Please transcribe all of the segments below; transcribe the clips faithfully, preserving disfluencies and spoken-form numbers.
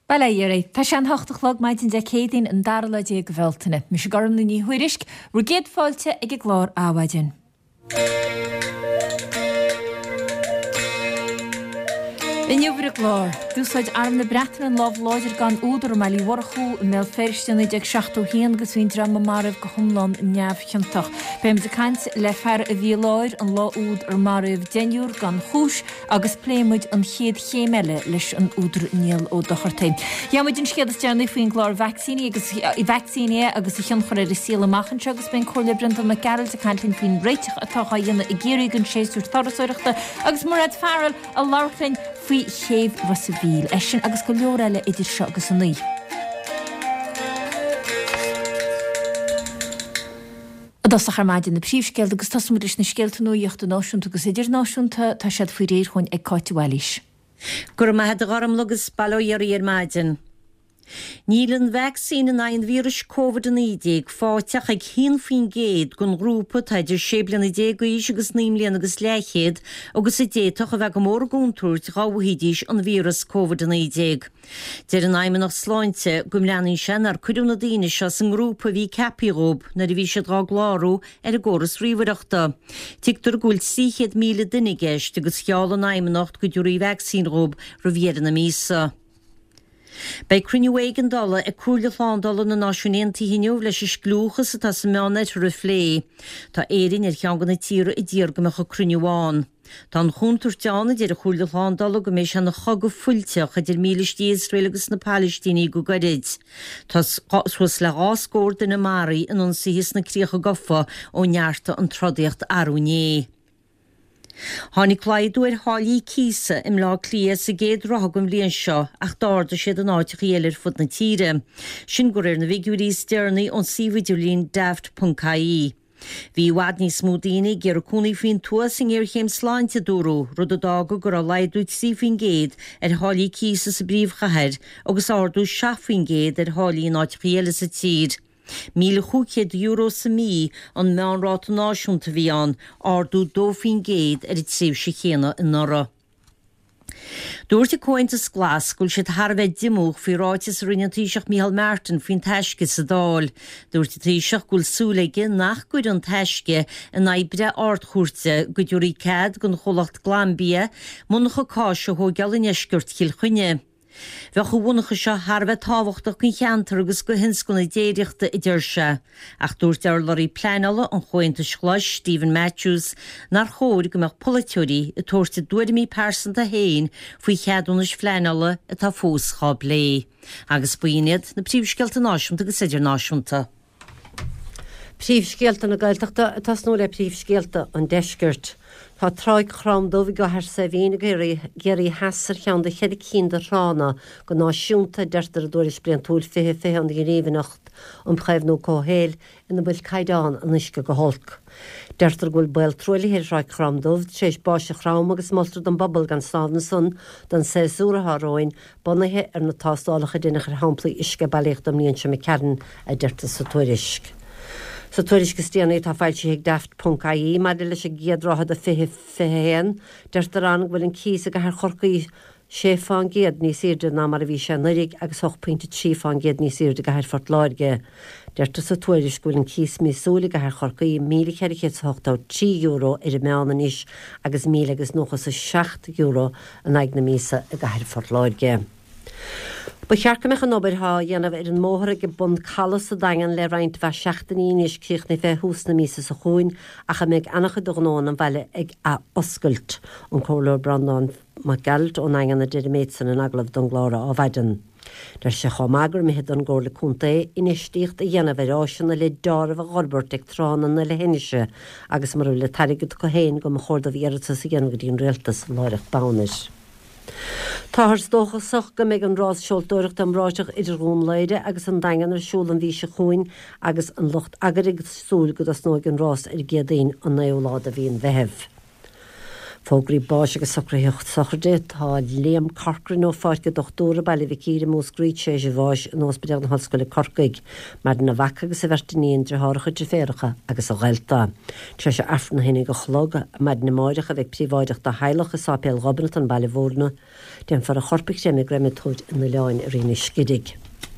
Bala Yeri, tá sé an hochtachlog maidin de cédín an darla dé go bhiltainna. Mis sé garm na ní huirisc, ru géad fáilte ag ag glár áhaidin. In júbhar glár, dúsáid arm na bretan an láb láidir gan údar meí warchú mé fersteanna ag seachtó hían gus hín drama maribh go thumlán neamh cheantach. Beim de caint le fear a bhí láir an lá úd ar maribh denúr gan chúis agus plémuid an chéad chémeile leis an údar níl ó dochartain. Jamuid an scéad dearna faoin glár vaccíní agus i vaccíine agus i chean choir i síla machchan agus ben chola brinta na garal a cantlinn faoin réiteach atá dhéanana i ggéirí an séú tarasúireachta agus marad fearil a láirlainn faoi chéh was sa bhíl eisian agus go leor eile idir seo agus an nuí. A das a charmaidin na príomhscéalt agus tasmuidir na scéalta nuíocht an náisiúnta agus idir náisiúnta tá siad faoi réir chuin ag cáitiúilís. Gur ma had garam lugus balóirí ar maidin. Nílan vaccín in ein vírus COVID nineteen fáteach ag hín fin géad gon grúpa taidir séblan i dé goís agus nímlíon agus leichéad agus i déach a bheith go mór gúntúirt gáhídís an vírus COVID nineteen. Deir an aimime nach sláinte gom leanin sin ar cuiúna daine se san grúpa bhí capírób na bhí se drá glárú ar a góras ríomhaireachta. Tictar gúil síchéad míle dunnigéist agus cheall an aimime nacht go dúirí vaccínrób ro bhéan na mísa. Bei cruinnehuéigen dolle e cúle fándal na náisiúnénti hinniu leis is glúchas atá sa meáneit ruflé. Tá érin er cheangan na tíre i ddíorgamach a cruinneháin. Tá an chúntúr teánna idir a chúle fándal go mééis an na chog go fuilteach a dir mílis Israel agus na Palestíní go garid. Tás suas le gáscór den na Mari in an sihis na críocha gofa ó nearta an trodíocht arúné. Hánig cláidú ar hálí císa im lá clia sa géad rothgum líon seo ach dáda siad an áiteach éilir fud na tíre. Sin gur ar na vigúí stearnaí ón síhaidirlín daft punt caí. Bhí wadní smúdaine gur cúnaí faoin tuasing ar chéim sláinte dúró rud a dága gur a leidúid sí faoin géad ar hálí císa sa bríomhchatheir agus ardú seafaoin géad ar hálí an áiteach éile sa tír. Míle chúchéad euro sa mí an meánráta náisiúnta bhí an ardú dófin géad ar i tríomh sé chéana in nora. Dúirte cóintas glas gúil siad tharbheith dimúch fí ráitis rinne tíiseach Michael Martin fin teisce sa dáil. Dúirte tíiseach gúil súlaige nach gúid an teisce in aibre ardchúrte go dúirí cad gon cholacht glambia munacha cáise ó gealin eisgurt cil chuine. Bheach go bhunacha seo tharbheith táhachtach chun cheantar agus go hinscona déireachta i dtíir se. Ach dúirt ar loirí pleanala an chointa schláis Stephen Matthews nar chóir go meach politeorí i tóirte dúirimí persanta héin faoi cheadúnas pleanala atá fós chá blé. Agus buinead na príomhscealta náisiúnta agus idir náisiúnta. Príomhscéalta na gailteachta atá nó le príomhscéalta an deisgirt. Tá tráid chrámdómh go thar sa bhína géirí heasar chean de chead cín de rána go náisiúnta deirtar a dúiris blian túil fithe fithe an gníomhnacht an chaimhnú cóhéil ina bhfuil caiidán an isce go holc. Deirtar gúil bail trúlaí ráid chrámdómh sééis báise chrám agus moltar don bobbal gan sána sun don séúratha roin bunathe ar na tástálacha duine ar hámplaí isce bailíocht am líonn se me ceann a deirtar sa tuairisc. Sa tuairis go stíanaí tá fáilte ag daft punt caí mar de leis a géadráthad a fithe fihéan, deirtar an bhfuil an císa go th chorcaí sé fáin géad níos irde ná mar a bhí sé nurig agus hoch pointe trí fáin géad níos irde go th fort láirge. Deirtar sa tuairis gúil an cís mísúla go th chorcaí míle ceirichéadtá trí euro ar a meánna níos agus míle agus nóchas sa seacht euro an ag na mísa a go th fort láirge. Ba chearcameach an obairtha dhéanamh ar an móthra go bund chalas a dagan le roiint bheith seachtaí níos cíoch na bheith hús na mísa sa chúin a cha méid annacha do gnón an bheile ag a oscailt an cóir brandán má geld ó nagan na diiméid san an aglah don glára á bhaidan. Der se chomágur mi het an ggóla cúnta inistíocht a dhéanamh ráisina le dámh a ghorбert ag trána na le héise agus mar le tarigad go héin go mo chóirda bhíarata sa ghéan go dtíon réaltas láireach bánis. Táthar dócha soch go méid an rás seoltóireacht am ráiseach idir rúmleide agus an dagan ar siúil an bhí se chuin agus an locht agarig súil go as nóid an rás ar géadaín an néolád a bhíon bheitheh. Fógraí báis agus socraíocht socrdé tá Liam Corcoran ó fáid go dochtúra bailí bhí círe mús grúid sé sé bháis an ospedal na hoscoile Corcaig, mar na bhaca agus a bhertaníon de háracha de féracha agus a ghailta. Tre sé afran hinnig go chlog mar na máideach a bheith príomháideach de heileach is sápéal Robinat an bailí bhórna, den far a chorpaig sé me greimitóid in na leáin a riine scidig.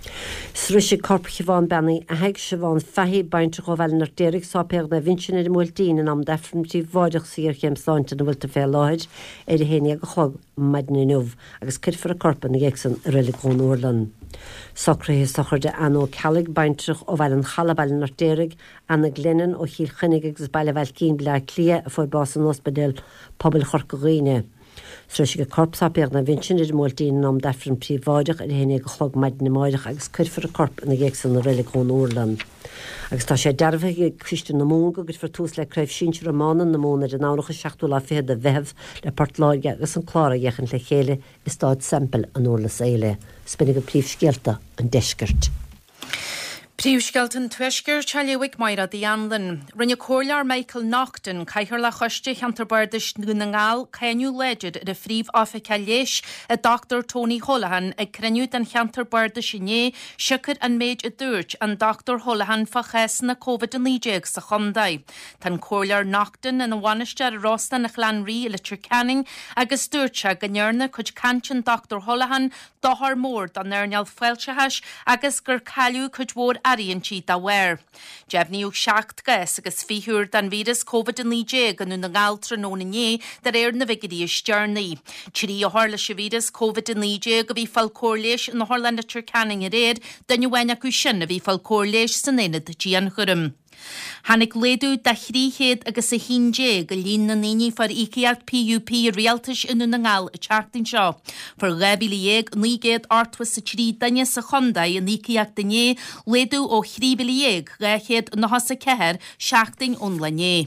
Sru sé corpcha bháin bennaí a heag se bháin fehí bainte go bhil nar déirigh sápéag na vinsin ar múltíín am defrimtí bháideach sír chéim sáinte na bhfuilta fé láid ar a héine go chlog maidna nuh agus cirfar a corpa na ggéagsan rilig gón Uorlan. Socraí sochar de anó cealaigh baintrich ó bhil an chalabal nar déirigh anna glennan ó chiil chunig agus baile bhil cín blá clia a fór bás an ospedal pobil chorcaghine. Sru sé go corpsápéag na vinsin ar múltíín am defrim príomháideach ar héine go chlog maidna máideach agus cirfar a corp na ggéagsan na rilig gón Uorlan. Agus tá sé derbhaigh Christian na móga gur for tús le creibh sinse románan na móna de nánacha seachtú le fé a bheith le partláige agus an chlára dhéchan le chéile is stáid sempel an Uorlas éile. Spinnig go príomhscialta an deisgurt. Príomhscealtan tuisgur tealaigh maira dí anlan. Rinne cóirlear Michael Naughton caiithir le chuiste cheantarbardas na ngáil céinniú leidir ar a phríomh áfaice leis a Doctor Tony Holohan ag criniú den cheantarbarda sinné sicar an méid a dúirt an Doctor Holohan fa ches na COVID nídéag sa chundaid. Tan cóirlear Naughton in bhainistear a Rosta na Chlanrí le Canning agus dúirte go nearna chuid cantin Doctor Holohan dothar mór don nearneal foilsetheis agus gur cailú chuid mór aríonn siad a bhair. Jebhníú seacht gas agus fiúr den vírus COVID nídéag ganú na ngáiltra nó na né dar éir na bhígadí stearnaí. Tírí a hála se vírus COVID nídéag go bhí falcóirléis na Harlan na Canning a réad den bhaine acu sin a bhí falcóirléis san éad dían churim. Hannig léadú de chríchéad agus a híndé go lín na níní far íciacht P U P réaltas inú na ngáil a teachtain seo. Far rébiliéag nígéad artwas sa trí daine sa chundaid a níciacht dané léadú ó chríbiliéag réchéad na hosa ceir seachtain ón lané.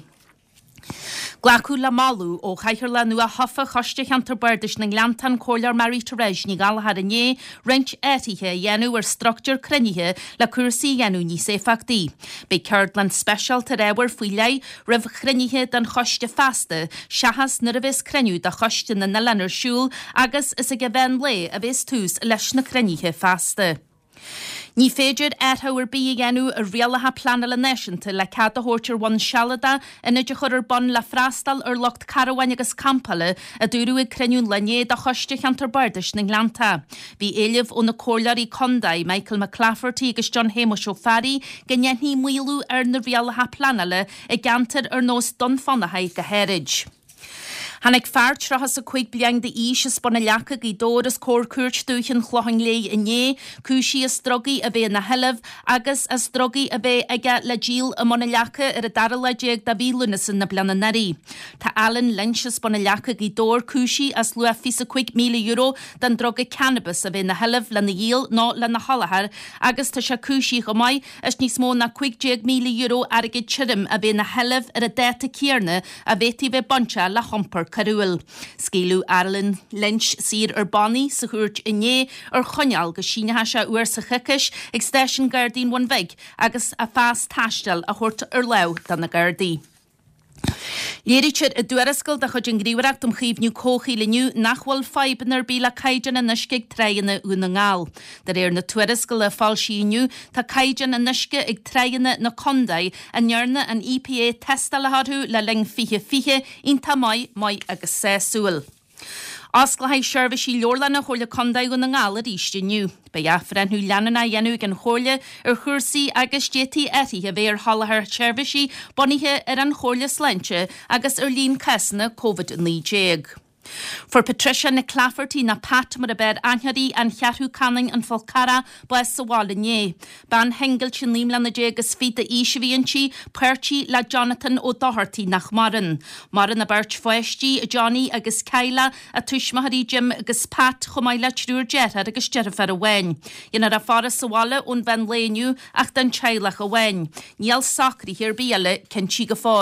Glacu la malú ó chaichir le nu a hafa choiste cheantarbardas na glantan cóilear Marie Therese ní galahar ané rent étithe dhéanú ar structure crunithe le cuasaí dhéanú ní sé factí. Bei Curdland Special tar éhar fuiile rih crunithe den choiste fasta, seachas na a bhís cruniú de choiste na na lenarsúl agus is a go bhein le a bhís tús leis na crunithe fasta. Ní féidir éthhair bí a ghéanú a rialatha planala neisianta le cad a hóirtir bhain sealada ina de chur ar bon le freastal ar locht carhain agus campala a dúrú ag cruniún lenéad a choiste cheantarbardas na Glanta. Bhí éileh ó na cóirlearí Condaid Michael McClafferty agus John Hamish O'Farry gnéithní muilú ar na rialatha planala a gantar ar nós donfanathaid go hérid. Hannig feart trachas a chuig bliang de ís is sponna leacha í dóras cór cuairt dúchan chlochang lé iné, cúsí is drogaí a bheith na heileh agus as drogaí a bheith aige le díal a mona leacha ar a dara leéag da bhí lunasan na blana narí. Tá Alan Lynch is sponna leacha í dór cúsí as lua fi a chuig míle euro den droga cannabis a bheith na heileh le na díal ná le na halahar agus tá se cúsí go mai is níos mó na chuig déag míle euro aige tirim a bheith na heileh ar a déta céarna a bheití bheith bonse le chompar Carúil. Scílú Alan Lynch sír ar Bonnie sa chuirt iné ar choneal go sínethe se uair sa chucis ag stéisian Gardaín one bhig agus a fás taistil a thuirta ar le dan na Gardaí. Léiritir a dúrascail de chud an gríomhreacht am chiomhniú cóchaí leniu nachhfuil feiban ar bí le caidan a nuisce tréanna úna ngáil. Dar éir na tuarascail a fáilsíniu tá caidan a nuisce ag tréanna na Condaid a nearna an E P A testa le hadú le ling fiche fiche in tamáid mai agus sésúil. Osclaigh seirbhísí leorlanna chóirle Condaid go na ngáil a ríisteniu. Bei afranú leanana dhéanú an chóirle ar chuirsaí agus détí étí a bhéir hallahar seirbhísí bonithe ar an chóirle sleinte agus ar líon casanna COVID nídéag. For Patricia na Clafferty na Pat mar a bed anheadí an chearthú canning an folcara bues sa bhálané. Ban hengel sin límla na dé agus fi a ísihíonntí puirtí le Jonathan ó Doherty nach marin. Marin a beirt foiistí Johnny agus Kyla a tuismaharí Jim agus Pat chomáid le trúr jet agus jeirfar a bhain. Inar a fara sa bhála ón bhain léniu ach den teilech a bhain. Níl sacrí hir bíale cin si go fáil.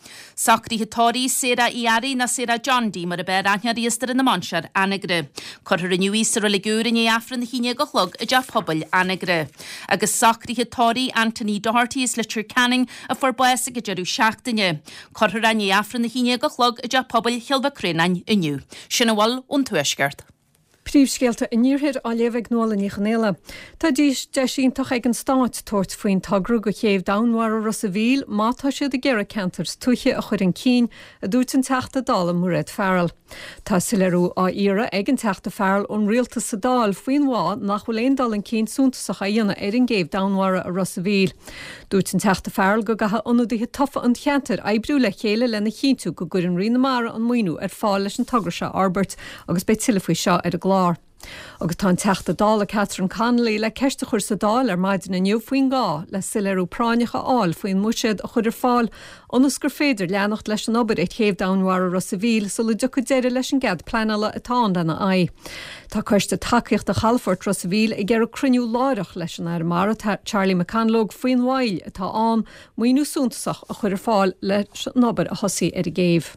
Sacri hitóí séra iari na séra John D mar a ber anhar ístar in na Manchar anagre. Corthar in Uísar a legúr in éafran híine go chlog a deaf pobl anagre. Agus sacri hitóí Anthony Doherty is litir canning a forbues a gyda'r seachtainne. Corthar an éafran híine go chlog a deaf pobl hilba crenain iniu. Sinnawal on tuisgert. Príomhscéalta in níorthir á léamh nóla ní chanéile. Tá díos de sin tá ag an stáit tuairt faoin tagrú go chéobh damhhar a Rosa Bhíl, má tá siad a ggéire cantars tuiche a chuir an cín a dúirt an teachta dála Muiread Farrell. Tá sileú á ire ag an teachta Farrell ón rialta sa dáil faoin mhá nach bhfuil éon dal an cín súnta a dhéanana ar an géobh damhhar a Rosa Bhíl. Dúirt an teachta Farrell go gatha ionadaithe tofa an cheantar ebrú le chéile lena chinú go gur an rina mara an muoinú ar fáil leis an tagra se Albert agus be tiile faoi seo ar a glár. Agus tá teachta dála Catherine Connolly le ceiste chur sa dáil ar maidin na nniu faoin gá le sileú práinecha áil faoin muisiad a chuidir fáil onas gur féidir leannacht leis an obair ag chéobh damhhar a Rosa Bhíl so le do go déire leis an gad pleanala atá lena ai. Tá chuiste takeíocht a chalfort Rosa Bhíl ag ggéar cruniú láireach leis an ar mar Charlie McCanlog faoin mhail atá an muoinú súntasach a chuidir fáil leis an obair a thosaí ar a géobh.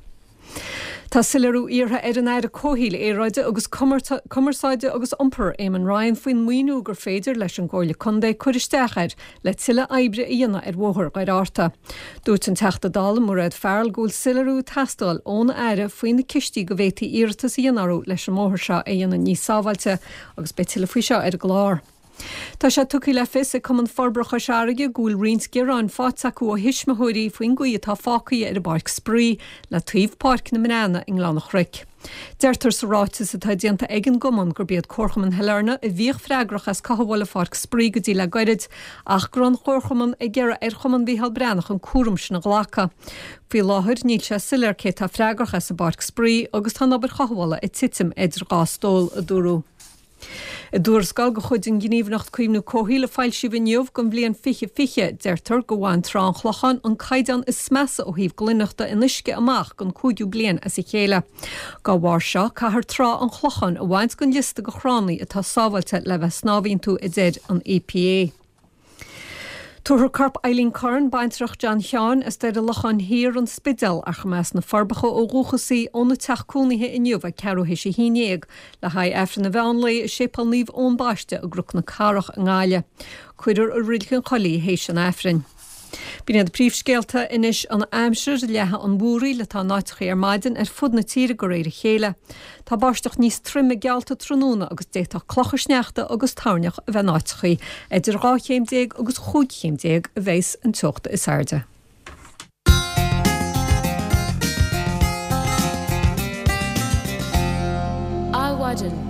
Tá sileú ortha ar an air a cóhíle éráide agus cumarsáide agus ompar éman Ryan faoin muoinú gur féidir leis an ggóla condé chuiristeachir le tuile ebre a dhéanana ar bhthir gaiid áta. Dúirt an teachta dála Muiread Farrell gúil sileú teastáil ón aire faoin na cistí go bhhétaí iartas a dhéanarú leis an móthir seo a dhéanana níos sábhailte agus be tuile faoi seo ar glár. Tá sé tuí le fis a cuman forbrocha seaige gúil rins gerán fát acu ó hisismathirí faoin guí atá fácaí ar a barc sprí le taobh parc na mnéna in Glánach Ric. Deirtar sa ráitis atá déanta ag an gomon gur bead corchaman heilena a bhíoh freigrach as cathbhla farc sprí go dtí le gairid ach grán chorchaman ag ggéire ar chuman bhíhall brenach an cuaram sin na ghlacha. Bhí láthir níl sé silir cé tá freigrach as a barc sprí agus tá nabar chathbhla i titim idir gástóil a dúrú. I dúr scal go chuid an gníomhnacht cuimnú cóhíle fáil si bhniuh gon bblion fiche fiche deirtar go bháin trán chlochan an caidan is smesa ó híomh glunachta in isce amach gon cúdú blian as i chéile. Gá bhhar seo caithear trá an chlochan a bhaint gon lista go chránaí atá sábhailte le bheith snábhíonn tú i dtéad an E P A. Tuair carp Eileen Curran baintrach John Seán is dead a lachan hir an spidel ach meas na farbacha ó rúchasaí óna teachcúnithe inniuh ceú hé sé hínéag le haid efran na bheanlaí sépal níomh ón báiste a gruc na carach an gáile. Cuidir a rilchan cholí hééis an efrin. Bíine de príomhscéalta inis an aimsir lethe an búraí le tá náiticha ar maidin ar fud na tíre go réir chéile. Tá báisteach níos trimme gealta tróna agus déta clochasneachta agus táneach a bheith náitichaí idir ráchéimdéag agus chúdchéimdéag a bhéis an tuachta is airde. Áhaidir.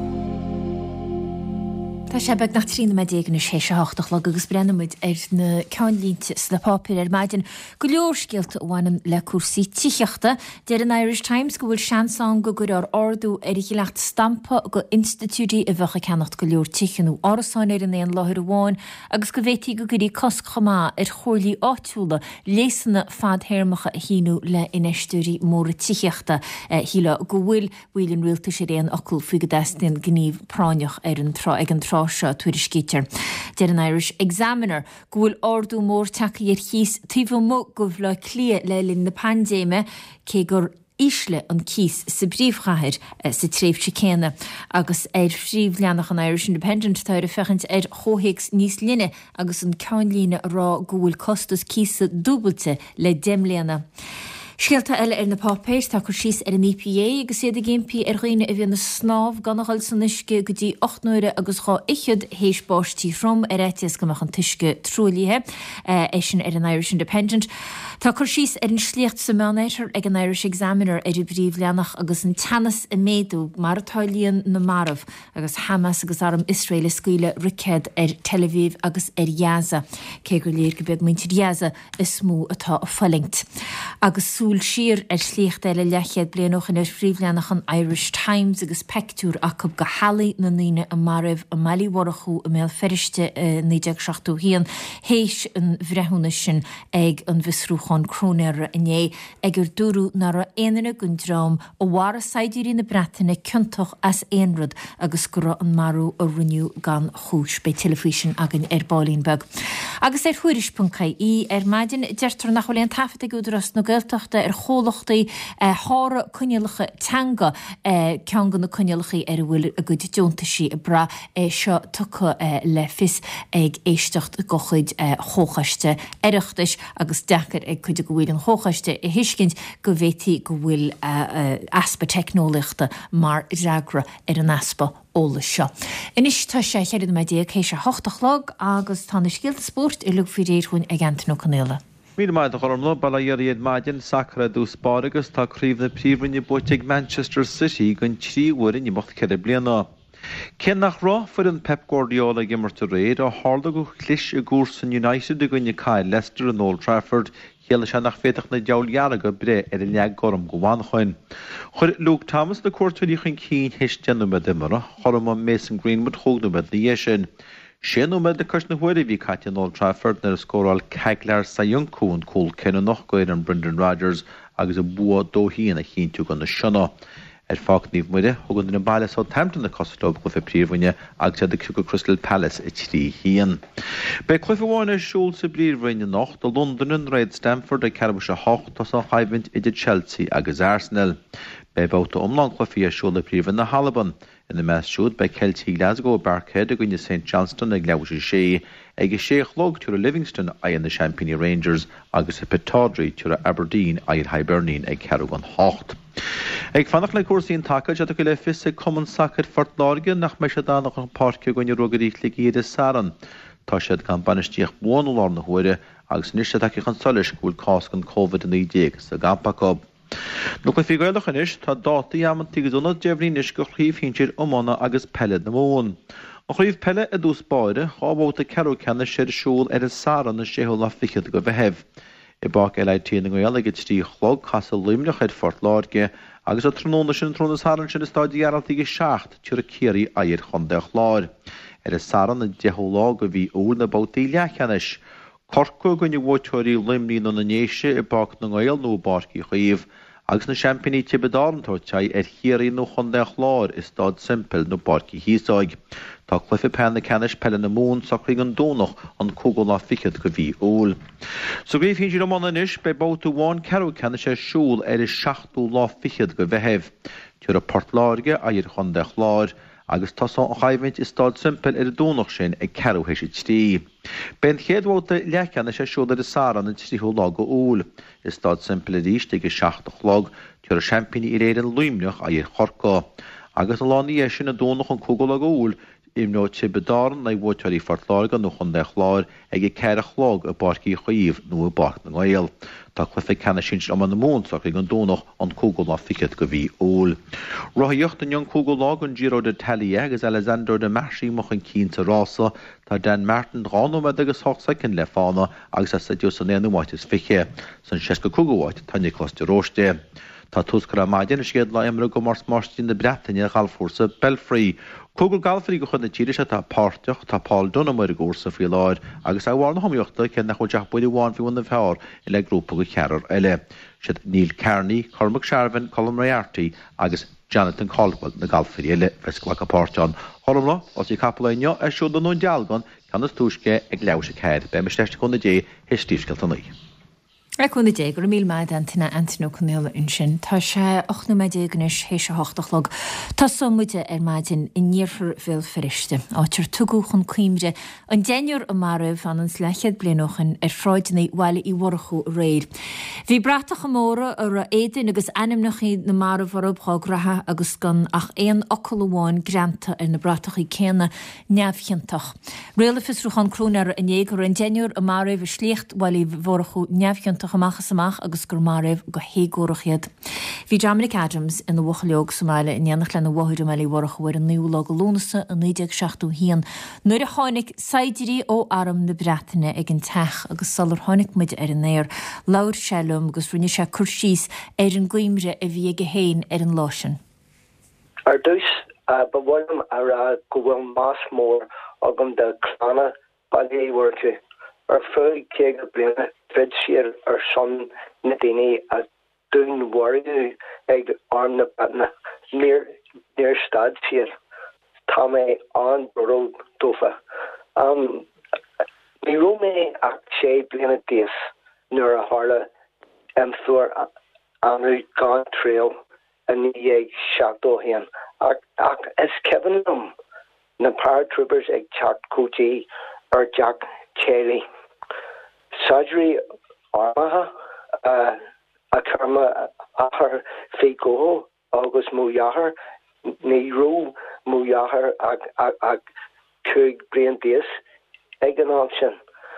Tá sé beg nach trína me déag na sé seach le agus brennamid ar na ceanlínte le pápir ar maidin go leorcéalta bhhainm le cuasaí tíochta dear an Irish Times go bhfuil seanán go gur ar ordú ar i lecht stampa go institúí a bhecha ceannacht go leor tíchanú árasáin ar an éon láthir bháin agus go bhétí go gurí cos chamá ar chóirlí áitiúla lésanna fadhéirmacha a híú le inistúí móra tíochta híle go bhfuil bhfuiln rialta sé réon acu fuige deistin gníomh práineach ar an trá ag an trá seo tuaidir scítear. Dear an Irish Examiner gúil ordú mór takeí ar chís tíomh mó go bhla clia le linn na pandéime cé gur ísle an cís sa bríomhchathir sa tréimh sicéine agus ar phríomh leannach an Irish Independent táir a fechant ar chóhéics níos linne agus an ceanlíne rá gúil costas císa dúbalte le déimléana. Scialta eile ar na pápéis tá chu síos ar an E P A agus iad a géimpi ar roiine a bhíon na snáb ganachil san isce go dtí ocht nuaire agus chá ichiad hééis báistí rom ar éitias gomach an tuisce trúlíthe é sin ar an Irish Independent. Tá chu síos ar an slíocht sa menéitir ag an Irish Examiner ar i bríomh leannach agus an teannas i méadú mar atáilíonn na marmh agus Hamas agus arm Israel scuile ricéad ar Tel Aviv agus ar Gaza. Cé gur léir go beag muintir Gaza is smú atá a fallingt. Agus súl siar ar slíocht eile lechiad blianoch in ar phríomhleannach an Irish Times agus pectúr acab go halaí na níine a maribh a meíhharachú a mé ferrichte níideag seachtú hían héis an bhrethúna sin ag an visrúchan crónéire iné ag gur dúrú nar a éanana gon drám ó bhhar a saidírí na bretainna cinntoch as éonrad agus go an marú a riniu gan chúis be telefísin agan ar Bálínbeg. Agus ar chuirispun í ar maidin deirtar nach choléon tafata go dros na ggéilteachta ar chólachtaí hára cunialacha teanga ceangan na cunialachaí ar bhfuil a go dúnta sí a bra seo tucha le fis ag éistecht go chuid chóchaiste iireachtais agus dechar ag chuide go bhfuil an chóchaiste i hiiscint go bhhétaí go bhfuil aspa technoliachta mar reagra ar an aspa óla seo. Inis tá sé chead me dé chééis se hochtachlog agus tá scéalta sport i lug fi réir chun ag Antonio Canela. Míle maid a chormla balla iad maidin sacra dús báragus tá críomh na príomhrinne boiteag Manchester City gon tríhuirin i mocht cead bliana. Cén nach rá fuir an Pep Guardiola gimmarte réad a hála go chlis a gúrsan United a gonne cai Leicester an Old Trafford chéile se nach féach na deallhearaga bre ar an leag gorm go bhhainchain. Chuir Luke Thomas na cuairtúíchan cín héisteanúmid imara, chorm an Mason Greenwood thógnúmid na dhéisisin. Séanúmid na cos na huirí bhí caite an Old Trafford nar a scóráil ceaglear sa Ioncún cúil cenne nach goir an Brendan Rodgers agus a bua dóhíín a chinú gan na sionna. Er fág níomh muide thugann na baile Southampton na costób go fé príomhhaine agus de cúga Crystal Palace i trí hían. Bei chlufa bháinna siúil sa bríomhhaine nach do Londonin réid Stamford a cearbh se hocht tá sa haimhaint idir Chelsea agus Arsenal. Bei bhóta omlán chlufaí a siúil na príomhan na Halaban. In the meas siúd bei Celtic Glasgow Barkhead a gonne Saint Johnston ag leabhar sé ag sé chlog tuair Livingston a na Champagne Rangers agus a Pittodrie tuair Aberdeen a Hibernian ag ceargan hocht. Ag fannach le cuasaíon takeid a go le fis ag cumann sacr fort láige nach me se dánach an páirce gonne rugaríocht le iad saran. Tá siad gan banistíoch bháinúlár na huire agus níos take an solis bhfuil cás gan COVID nineteen sa gampacob. Nu go fiúilech inis tá dátaí amantí goúna deimhrínis go chríomh hínsir ommána agus pelle na món. A chríomh pelle a dús báire chábhóta ceú cena séir siúil ar is sáran na séú le fichiad go bheheh. I bach eile tíana go eile go tí chlog casa líimneach id fort láirge agus a tróna sin tróna sáran sin is stáidíaraltaí go seacht tuair a céirí air chundeach láir. Ar is sáran na deholá go bhí úl na bótaí lechanis. Corcu gonne bhóiteirí limní na nanéise i bach na gáil nó barcí chaomh, agus na Champagne Tibedántórtei ar chéirí nó chundeach láir is stád simple nó barcí hísáig. Tá clufa pen na canis pelle na mún sa chuig an dónach an cógó lá fichiad go bhí úl. So bhíh hín siad amán inis be bóta bháin ceú cena sé siúil ar is seachtú lá fichiad go bheheh. Tuair a port láirge a ar chundeach láir, agus tasán a chaimhaint is stád simple ar a dónach sin ag ceú hééis tí. Ben chéadhóta lechanna sé siúil ar is sáran na títhú lá go úl. Is stád simple a ríist ag seachtach log tuair a Champagne i réir an líimneach a ar chorcá. Agus a láí sin a dónach an cógó lá go úl, im nó Tibedáran na bhóiteirí fort láirga nó chundeach láir ag ag ceire chlog a barcí chaomh nó a bach na gáil. Tá chlufa cena sin am an mónach ag an dónach an cógó lá fichiad go bhí úl. Rothaíocht an cógó lá an Giro de Talie agus Alexander de Marchi moch an cínta rása tá Dan Martin ránúmed agus thosaicin le fána agus a saú san éanúmáid is fiche san seisca cógóháid tá Nicolas de Roche. Tá túscar a maidin is géad le imra go mars marstín na Bretainine galfórsa Belfry. Cógul galfarí go chun na tíiri se tá páirteach tá Paul Dunamir gúsa fí láir agus a bhána thomíochta cen nach chu deach buí bháin fi bhna fearr i le grúpa go chearar eile. Siad Neil Kearney, Cormac Sharvin, Colm Moriarty agus Jonathan Caldwell na galfarí eile fescla a páirteán. Thomla os i capalainio a siúd an nún dealgan can is túisce ag leabhar sa chéad be me steiste chun na dé his tíoscailtaí. Reúna dé gur mí maid antainna Antonio Canela in sin, Tá sé ochna méidéganis hééis se hochtachlog. Tá muide ar maidin i níorfar bhil feriste, áitir tugu chun cuimre an déineor a maribh an an slechiad blianochan ar fráidna bhile í bharachú réir. Bhí bratach móra ar a éidir agus animnachaí na maribh ar obá gratha agus gan ach éon ocaláháin granta ar na bratachaí céna neamhchiantach. Réalafis ruchan crúnar a négur an déineor a maribh a slíocht bhile bharachú neamhchiantach amachchas amach agus gur maribh go hégórachiad. Bhí Dominic Adams in na bhchaleog Somáile in dhéanach le na bhthúir meí bharachhuir an níú go lónasa a níideag seachtú hían. Nuair a tháinig saidirí ó aram na Bretainine ag an teach agus salar tháinig muid ar an néir, Laur Shellum agus rinne sé cursís ar an gcuimre a bhí go héin ar an láisin. Ar dús ba bhfuilm ar go bhfuil más mór agam de chlána bailíhhairte ar fuil cé go bliana fed siar ar son na daine a dún warú ag arm na batna near near stad siar tá mé an boró dofa. Um, ní ró mé ach sé bliana díos nuair a hála am suair an gan trail an ag shadow hen ac ac is Kevin them na paratroopers ag chat coachy or Jack Kelly surgery armaha uh, a karma a her figo August Muyahar Nehru Muyahar ag ag ag Kug Brain Days ag an option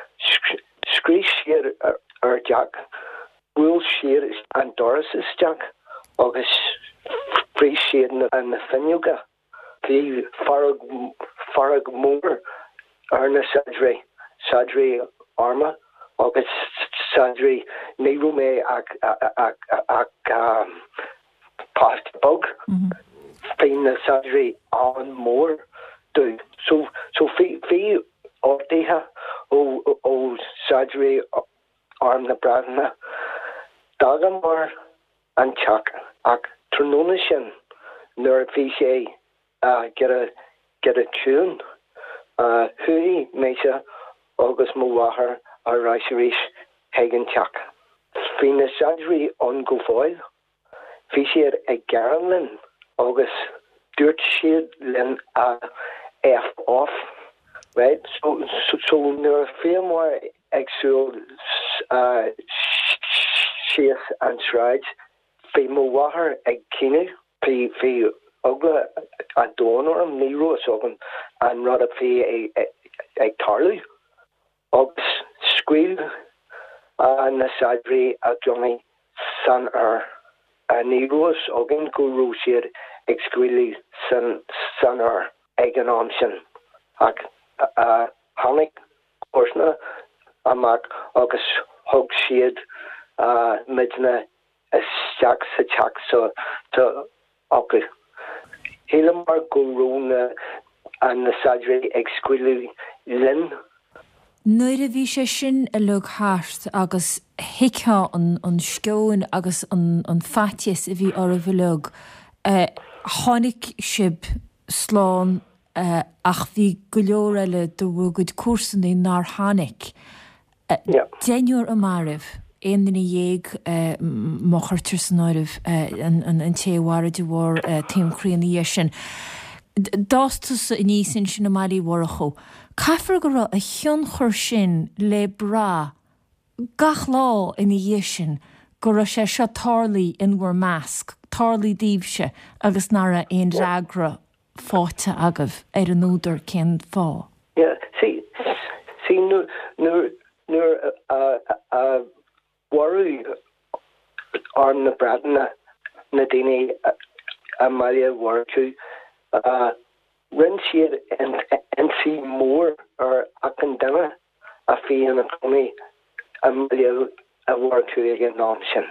Screech here or Jack Will shear and Doris is Jack August free shading and the Finuga the Farag Farag Moore Erna Sadri Sadri Arma August Sadri Nerume ak ak ak um past bug Fin the Sadri on more do so so fee fee or deha oh oh Sadri Arm the Bradna Dagamar and Chuck ac Trononishin Nur Fishe uh get a get a tune uh Hui Mesha August Muwahar or Rashirish Hagen Chuck Fina Sadri on Gofoil Fisher a Garlin August Dirt Shield Lin uh F off right so so, so Nur Filmore Exul uh Sheath and Shreds Fi Muwahar ag Kinu Fi Fi Ugla a Donor Nero Sogan and Rada Fi ag Tarlu Ugs Squeal and the Sadri a Johnny San Er a Nero's Ogin Guru Shir ag Squealy San San Er ag an Omshin ag uh Hanik Orsna Amak August Hug Shade uh Midna is Jack sa Jack so to okay Hilamar Guruna and the Sadri exquisitely Lynn Nuair a bhí sé sin a lug háart agus hiicá an an sceoin agus an an fatias a bhí ar a bhilug uh, tháinig sib slán uh, ach bhí go leor eile do bhgad cuasaní nar tháinig uh, yeah. Déanúir a maribh éan na dhéag uh, má chuirtir san áiribh uh, an, an, an téhhara de bhór uh, téimchríonaí sin. Dástas a níosin sin na marí mharacho. Caithfar go raibh a thion chuir sin le bra gach lá ina dhé sin go raibh sé seo tarlaí inmhar measc, tarlaí díobse agus nara aon reagra fáte agah ar an údar cén fá. Yeah, see, see, nu, nu, nu, uh, uh, worry on the Bradna, Nadine, Amalia Warku, uh, when she and and see more or academic a fee and a tony Amalia Warku again option.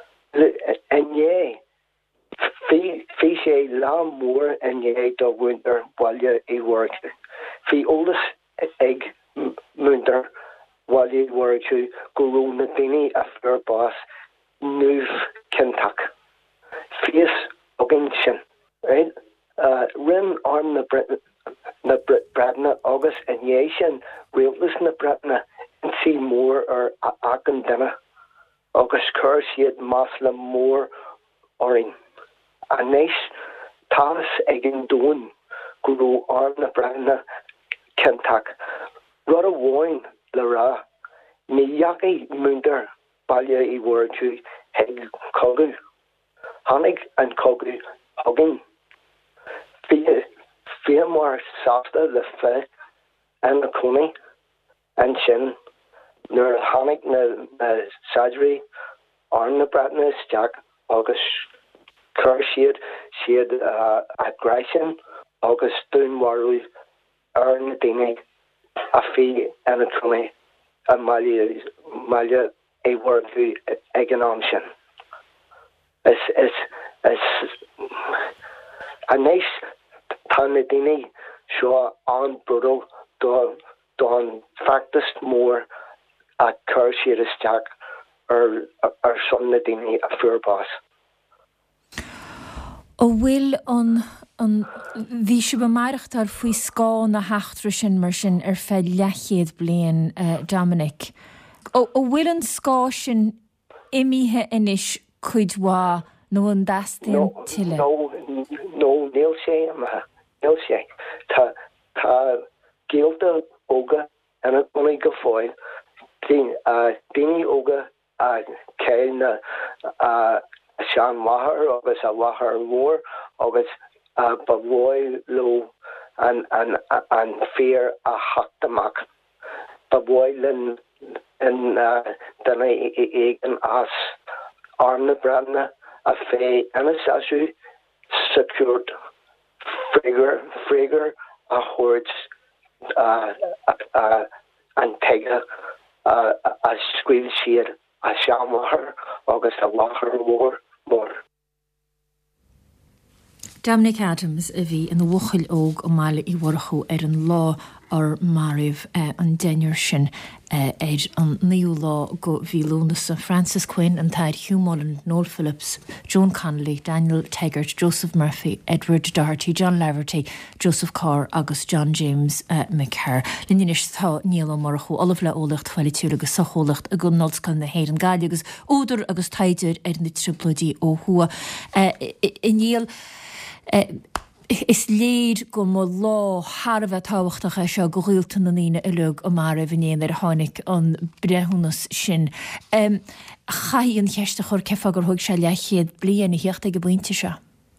And yea, fee fee she la more and yea dog winter while you a work. Fee oldest egg winter. While you were to go round the Dini after boss, New Kentucky. Face Oginson, right? Uh, Rim on the Brit, the Brit Bradna, August and Yashin, we'll listen to Bradna and see more or Akandana. August Curse, he had Masla more or in a nice Talis Egin Doon, go on the Bradna, Kentucky. Rada wine. Lara, Miyaki Munder, Balya I word to Heg Kogu, Hanig and Kogu, Hogging, Fia, Fia more Sasta, the Fe, and the Coney, and Shin, Nur Hanig, the Sadri, Arn the Bratness, Jack, August, Kerr, she had, she had uh, aggression, August, Doon Warley, Earn the Dini. A fee and a twenty, a Malia, Malia, a word to economician. It's, it's, it's a nice Tanadini, show on brutal, don, don, factist more at Kershire Jack or, or son Nadini, a fair boss. Ó bhfuil an an bhí se bemarcht ar faoi scá na heachtra sin mar sin ar fé leichéad bliain uh, Dominic. Ó bhfuil an scá sin imithe inis chuidhá nó an dastain tiile. No, no, níl sé ama, níl sé. Tá, tá géalta óga ana gona go fáil, daoine óga a céil na sean wahar agus a wahar mór agus ba bhóil lo an an an fear a hatamach. Ba bhóil in in dana éigen as arna brandna a fé ana sasu secured frigger frigger a hordes uh, uh, an tega uh, a squeal sheer a shamwahar agus a wahar war more. Dominic Adams a bhí in bhuchail óg ó mála í bharthú ar an lá ar maribh uh, an déir sin uh, ar an níú lá go bhí lúnas a Francis Quinn, an tair Hugh Mullen, Noel Phillips, Joan Connolly, Daniel Taggart, Joseph Murphy, Edward Doherty, John Laverty, Joseph Carr agus John James uh, McCarr. Linnis tá níl marthú olaf le ólacht fáilitiúr agus socholacht a go nolscan na héir an gáile agus údar agus taidir ar na triplodí ó hua. Uh, I níl Uh, is léad go mo lá Harbh táhachtach seo go rialta na nína ilug ó mar a bhnéan ar tháinig an brethúnas sin. Um, Chaíonn cheiste chur cefagur thug se lechéad bliana hiochta go buinte seo.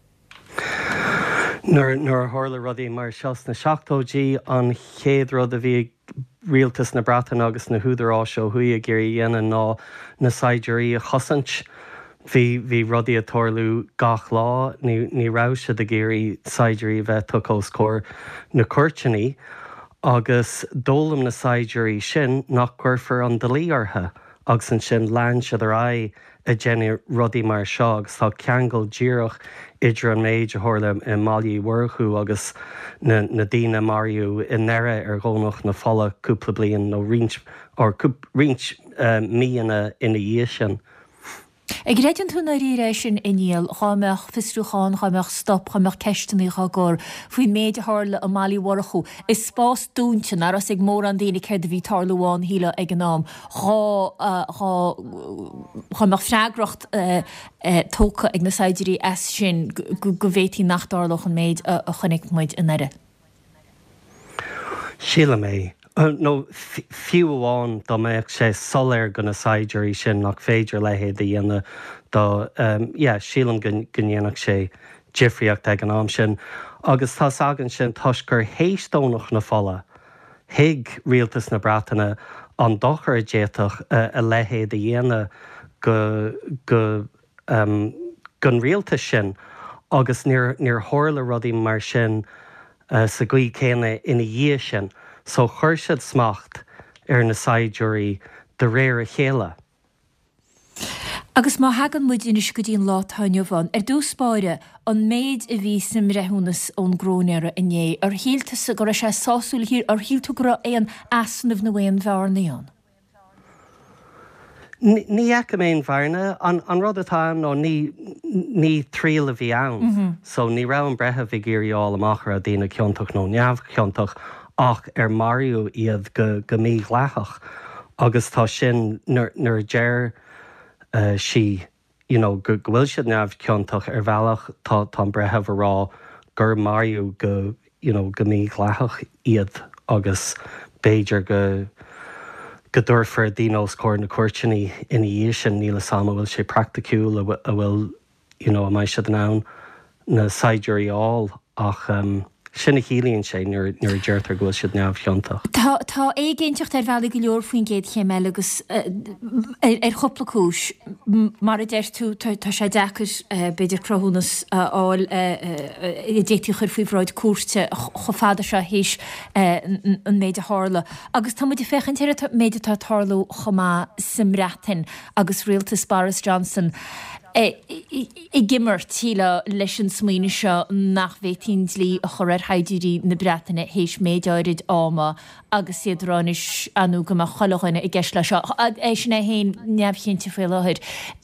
Nuair tharla rudaí mar seos na seachtóidí an chéad rud a bhí rialtas na Bratan agus na húdarrá seo hui a géirí dhéana ná na saidirí a chosant. Bhí bhí rudaí a torlú gach lá ní ní ráise de géirí saidirí bheith tucós cór na cuirteannaí agus dólam na saidirí sin nach cuirfar an dlí ortha agus an sin lean siad ar aghaidh a déanú rudaí mar seo agus tá ceangal díreach idir an méid a tharla i Málaí Mhuirchú agus na na daoine mariú in nera ar ggónach na fola cúpla bliain nó rint or rint míana ina dhé sin. Ag réidir tú na ríéis sin iníal chameach fistrúcháin chameach stop chameach ceistenaí chagóir faoi méid tharla a Málaí Mhuirchú. Is spás dúnte aras ag mór an daoine céir de bhí tarlaháin híle ag an nám. Chameach freagracht tóca ag na saidirí as sin go bhhétí nachtarlach an méid a chunig muid in aire. Síle mé. Uh, no, fiú amháin dá méid sé soléir go na saidirí sin nach féidir lehéad a dhéana dá sílam gnéanaach sé difriocht ag an am sin. Agus tá agan sin tuis gur héistónach na fola. Hiig rialtas na Bratainine an dochar a déach uh, a lehéad a dhéana go go um, gon rialtas sin agus níor tharla rudaí mar sin uh, sa gaí céine ina dhé sin. So chuir siad smacht ar na saidirí de réir a chéile. Agus má hagan muid inis go dtíon lá tainneomháin, ar dús spáire an méid a bhí sim rethúnas ón grónéire inné, ar hialtas a go sé sáúil hir ar hialtú go é an asnamh na bhaon bhearnaíon. Ní eice mé bharna an rud atá nó ní tríal a bhí ann, so ní ra an brethe bhí géiríáil amach a dtíana ceontach nó neamh ceontach ach ar mariú iad go go mí ghlachach agus tá sin nuair deir uh, si you know, go bhfuil siad neamh ceontach ar bhealach tá tá bretheh rá gur mariú go you know, go mí ghlachach iad agus béidir go go dúirfar dínos cóir na cuirteannaí ina dhé sin níla sama bhfuil sé practicúil a bhfuil you know, a mai siad an ann na saidiríáil ach um, sinna hílíonn sé nuair deirtar go bhfuil siad neamh cheontach. Tá tá é géinteocht ar bheala go leor faoin géad chéime agus ar chopla cúis mar a deir tú tá sé dechas beidir crothúnas áil i déití chur faoihráid cuairte cho fada se híis an méid a tharla. Agus tá muid fechan tíir méid atá tharlú chomá simreatain agus rialtas Boris Johnson. I gimmer tíle leis an smaoine seo nach bhétín lí a chur ar haidirí na Bratainine hééis méideid áma agus iadránis anú go a cholachine i gceis lei seo. É sin é héin neamhchénte fé láthir.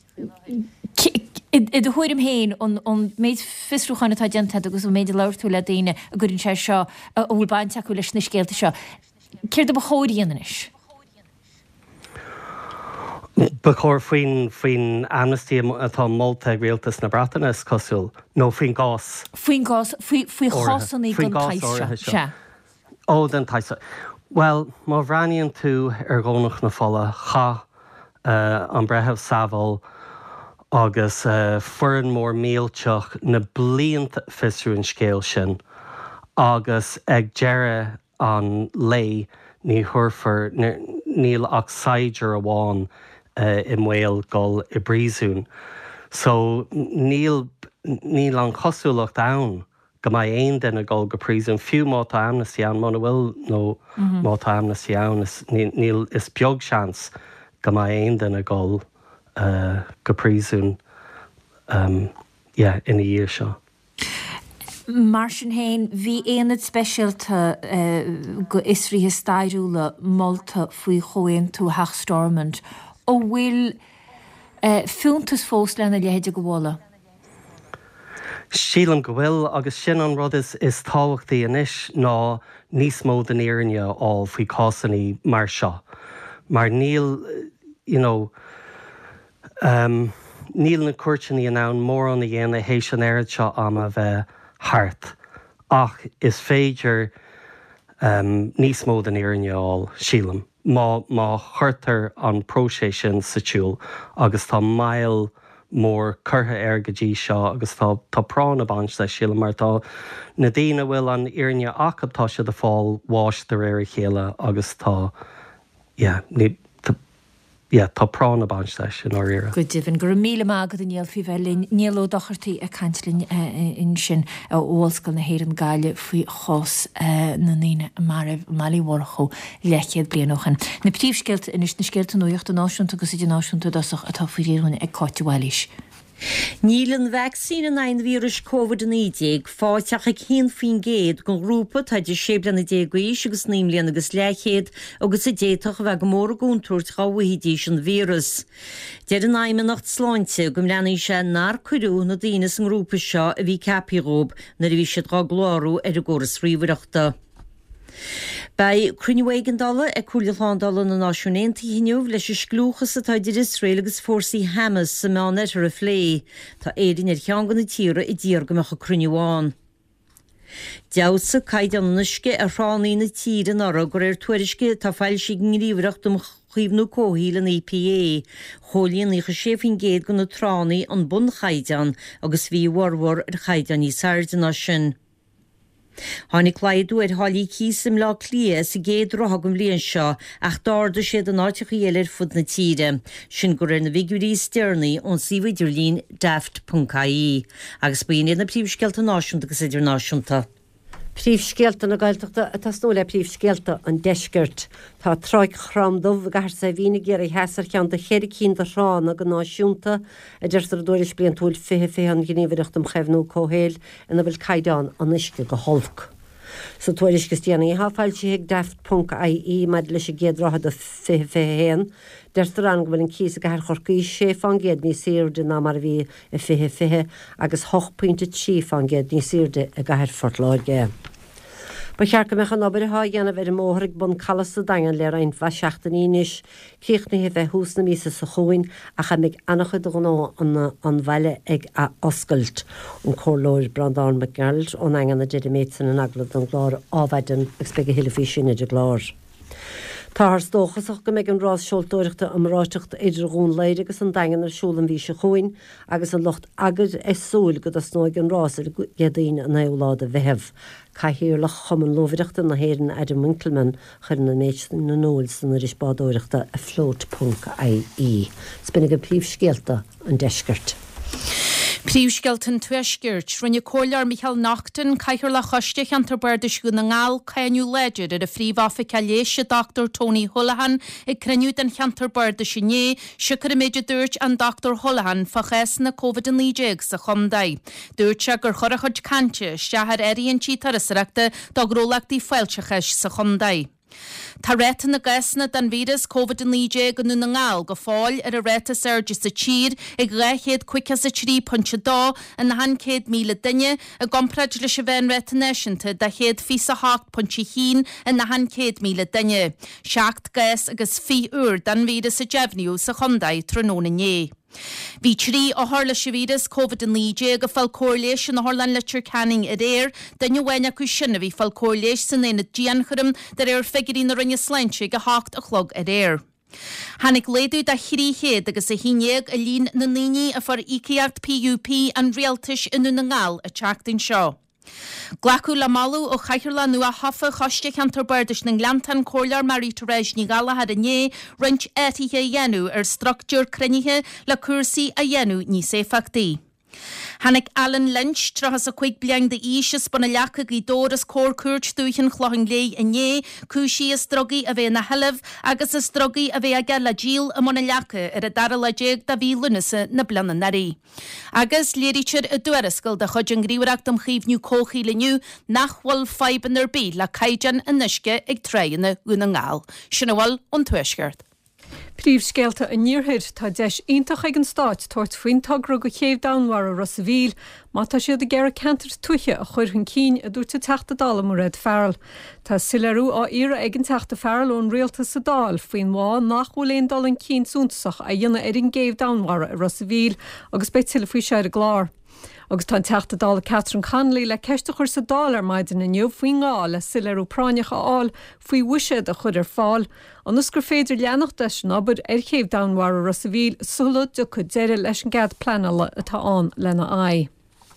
I do thuirim héin an méid fisrúchanna tá genta agus ó méidir leirtú le daine a gurinn sé seo a bhfuil bainteachú leis na scéalta seo. Céir do ba chóiríanais? Ba chóir faoin faoin amnesty atá molta réaltas na Bratanas cosúil nó faoin gás. Faoin gás faoi chosannaí go taise se. Ó den taise. Well, má bhraíonn tú ar ggónach na fola cha uh, an brethebh savol agus uh, furan mór mílteach na blianta fisrún scéil sin agus ag deire an lei ní thuirfar níl ach saidir a bháin uh, i mhail gol i brísún. So níl níl an cosúlacht ann go mai aon den a gol go prísún fiú máta amnesty an mna bhfuil nó máta amnesty ann níl is beag seans go mai aon den a gol uh, go prísún um, yeah, ina dhéir seo. Mar sin héin bhí éanaad speisialta uh, go isríthe staidúla molta faoi choin tú Hach Stormont ó bhfuil uh, fiúntas fós lena léide go bhla. Sílam go bhfuil agus sin an rud is, is táhachtaí inis ná níos mó den éirinne á faoi cásannaí mar seo. Mar níl, you know, um, níl na cuairteannaí an ann mór an na dhéana hééis an airad seo am a bheith hart. Ach is féidir um, níos mó den éirinne á sílam. Má má chuirtar an próséis sin sa túil agus tá mail mór curtha ar go dtí seo agus tá tá prán a bhaint le sílam mar tá na daoine bhfuil an éirinne ach atá siad a fáil bháiste ar a chéile agus tá yeah, ní yeah, tá prán a bhaint leis sin áíire. Go dibhann gur míle mágad an níl fi bhelín níló dochartaí a cantlinn in sin óscail na héir an gáile faoi chós na níine maribh malíhharchó lechiad blianochan. Na príomhsceilt inis na scéalta nuocht a náisiúnta agus idir náisiúnta dasach atá faoíúna ag cáitiúáilís. Níl an vaccín an ein vírus COVID nineteen fáteach ag cén fin géad gon grúpa taidir séblan na déguis agus nímlian agus lechéad agus a déach bheith go mór gúntúirt chahuihídís an vírus. Deir an aime nacht sláinte gom leanaí sé nar cuiú na daoine an grúpa seo a bhí capirób na bhí siad gá glárú ar a góras ríomhaireachta. Bei Cruinewagandala a Cúlaándala na náisiúnénta hiniuh leis is glúchas a taidir Israel agus fórsaí Hamas sa má netar a phlé tá éidirn ar cheangan na tíre i ddír gomeach a Cruinewáin. Deasa caiid an nuisce a ránaí na tíre nara gur ar tuairisce tá fáil si gin ríomhaireacht do chuomhnú cóhíil an E P A, chólíonn í go séfin géad go na tránaí an bun chaidan agus bhí warhar ar chaidan í sardanna sin. Hánig chlaidú ar hálí císim lá clia sa géad rothagam líon seo ach dáda siad an áiteach dhéile ar fud na tíre, sin gur ar na bhigurí stearnaí ón síomhaidir lín daft punct I E agus baoine na príomhscealta náisiúnta agus idir náisiúnta. Príomhscéalta na gailteachta atá snú le príomhscéalta an deisgurt tá troid chramdómh gar sa bhína géar i heasar cheanta chéir cínta rána go náisiúnta a deirtar dúiris blion túil fithe fé an gníomhaireacht am chefhnú cóhéil ina bhfuil caidáin an isce go holc. Sa tuairis gus déanaí háfáil si ag daft punct I E maid leis a géad ráthad a fithe fithe héan, deirtar an go bhfuil an cíos a gthir chorcaí sé fan géad ní siirde ná mar bhí a fithe fithe agus hoch pointe trí fan géad ní siirde a gthir fortláid gé. Ba chearca mecha nobar a hágéanana bheit móthraigh bun calas a dagan le raint bha seachtain ínis, cíochna he bheith hús na mísa sa chuin a cha mig annachcha do gná an bhaile ag a oscailt an córlóir Brandán McGarald ón angan na deidir méid san an aglad an glár ábhaidan ag spege hiile fí sin idir glár. Táthar stóchasach go méid an rás seoltóireachta am ráiteachta idir gún leid agus an dagan ar siúlan bhí se chuin agus an locht agad is súil go as nóid an rás ar gedaín an éoláda bheitheh. Caithíir le chuman lómhaireachta na héireann Adam Winkleman chur na méid na nóil san ar ispádóireachta a float punct I E. Spinnig go príomhscéalta an deisgurt. Príomhscealtan tuisgirt rinne cóilear Michael Nachton caithir le choiste cheantar beirdis go na ngáil céanú leidir ar a phríomhafa celéise Doctor Tony Holohan ag cruniú den cheantar beirdis sinné sicar méidir dúirt an Doctor Holohan fa chés na COVID nineteen sa chumdaid. Dúirt se gur chorachad cante steahar éiríonn tí tarasarachta dogrólaachtaí foiilseachais sa chumdaid. Tá réta na gasna den vírus COVID níide go nú na ngáil go fáil ar a réta surge sa tír ag réchéad cuiicas a trí puncha dá a na hancéad míle duine a gompraid le se bhéin réta naisianta de chéad fi a hácht punchi hín a na hancéad míle duine. Seacht gas agus fi úr den vírus a jefniú sa chundaid tróna né. Bhí trí ó hála se vírus COVID níide go fáil cóirléis na Harlan Litcher Canning a réir danne bhaine acu sinna bhí fáil cóirléis san éna díanchum de réir figurí na rinne sleintse go hácht a chlog a réir. Hannig léadú de chríchéad agus a hínéag a lín na níní a far íceart P U P an réaltais inú na ngáil a teachtain seo. Glacu le malú ó chaithirla nu a hafa choiste cantar bardis na Glantan cólar Marie Therese ní gala had a né rint étithe dhéanú ar structúr crunithe le cuasaí a dhéanú ní sé factaí. Hannig Alan Lynch trachas a chuig bliang de ísis buna leacha í dóras cór cuairt dúchan chlochang lé a né cúsí is drogaí a bheith na heileh agus is drogaí a bheith aige le díal a muna leacha ar a dara le déag da bhí lunasa na blana narí. Agus léirítir a dúarascail de chud an gríomhreacht am chiomhniú cóchaí leniu nachhfuil feiban ar bí le caiidean a nuisce ag tréanna úna ngáil. Sinna bhfuil an tuaisceart. Príomhscéalta a níorthaid tá deis ionintach ag an stáit tuairt faoin tagra go chéobh damhhar a Rossaville, má tá siad a ggéire cantar tuiche a chuir an cín a dúirte teachta dála mar réad fearil. Tá silarú á ire ag an teachta fearil ón réalta sa dáil faoin mhá nachhfuil éon dal an cín súntasach a dhéanana ar an géobh damhhar a Rossaville agus beit sila faoi seir a glár. Agus tá teachta dála Catherine Conley le ceiste chuir sa dálar maidin inniu faoi ngá le silarú práineach áil faoi wisead a chud ar fáil, anus gur féidir leannach deis nabud ar chéobh damhhar a Rossaville sulad do chud deire leis an gad planala atá an lena ai.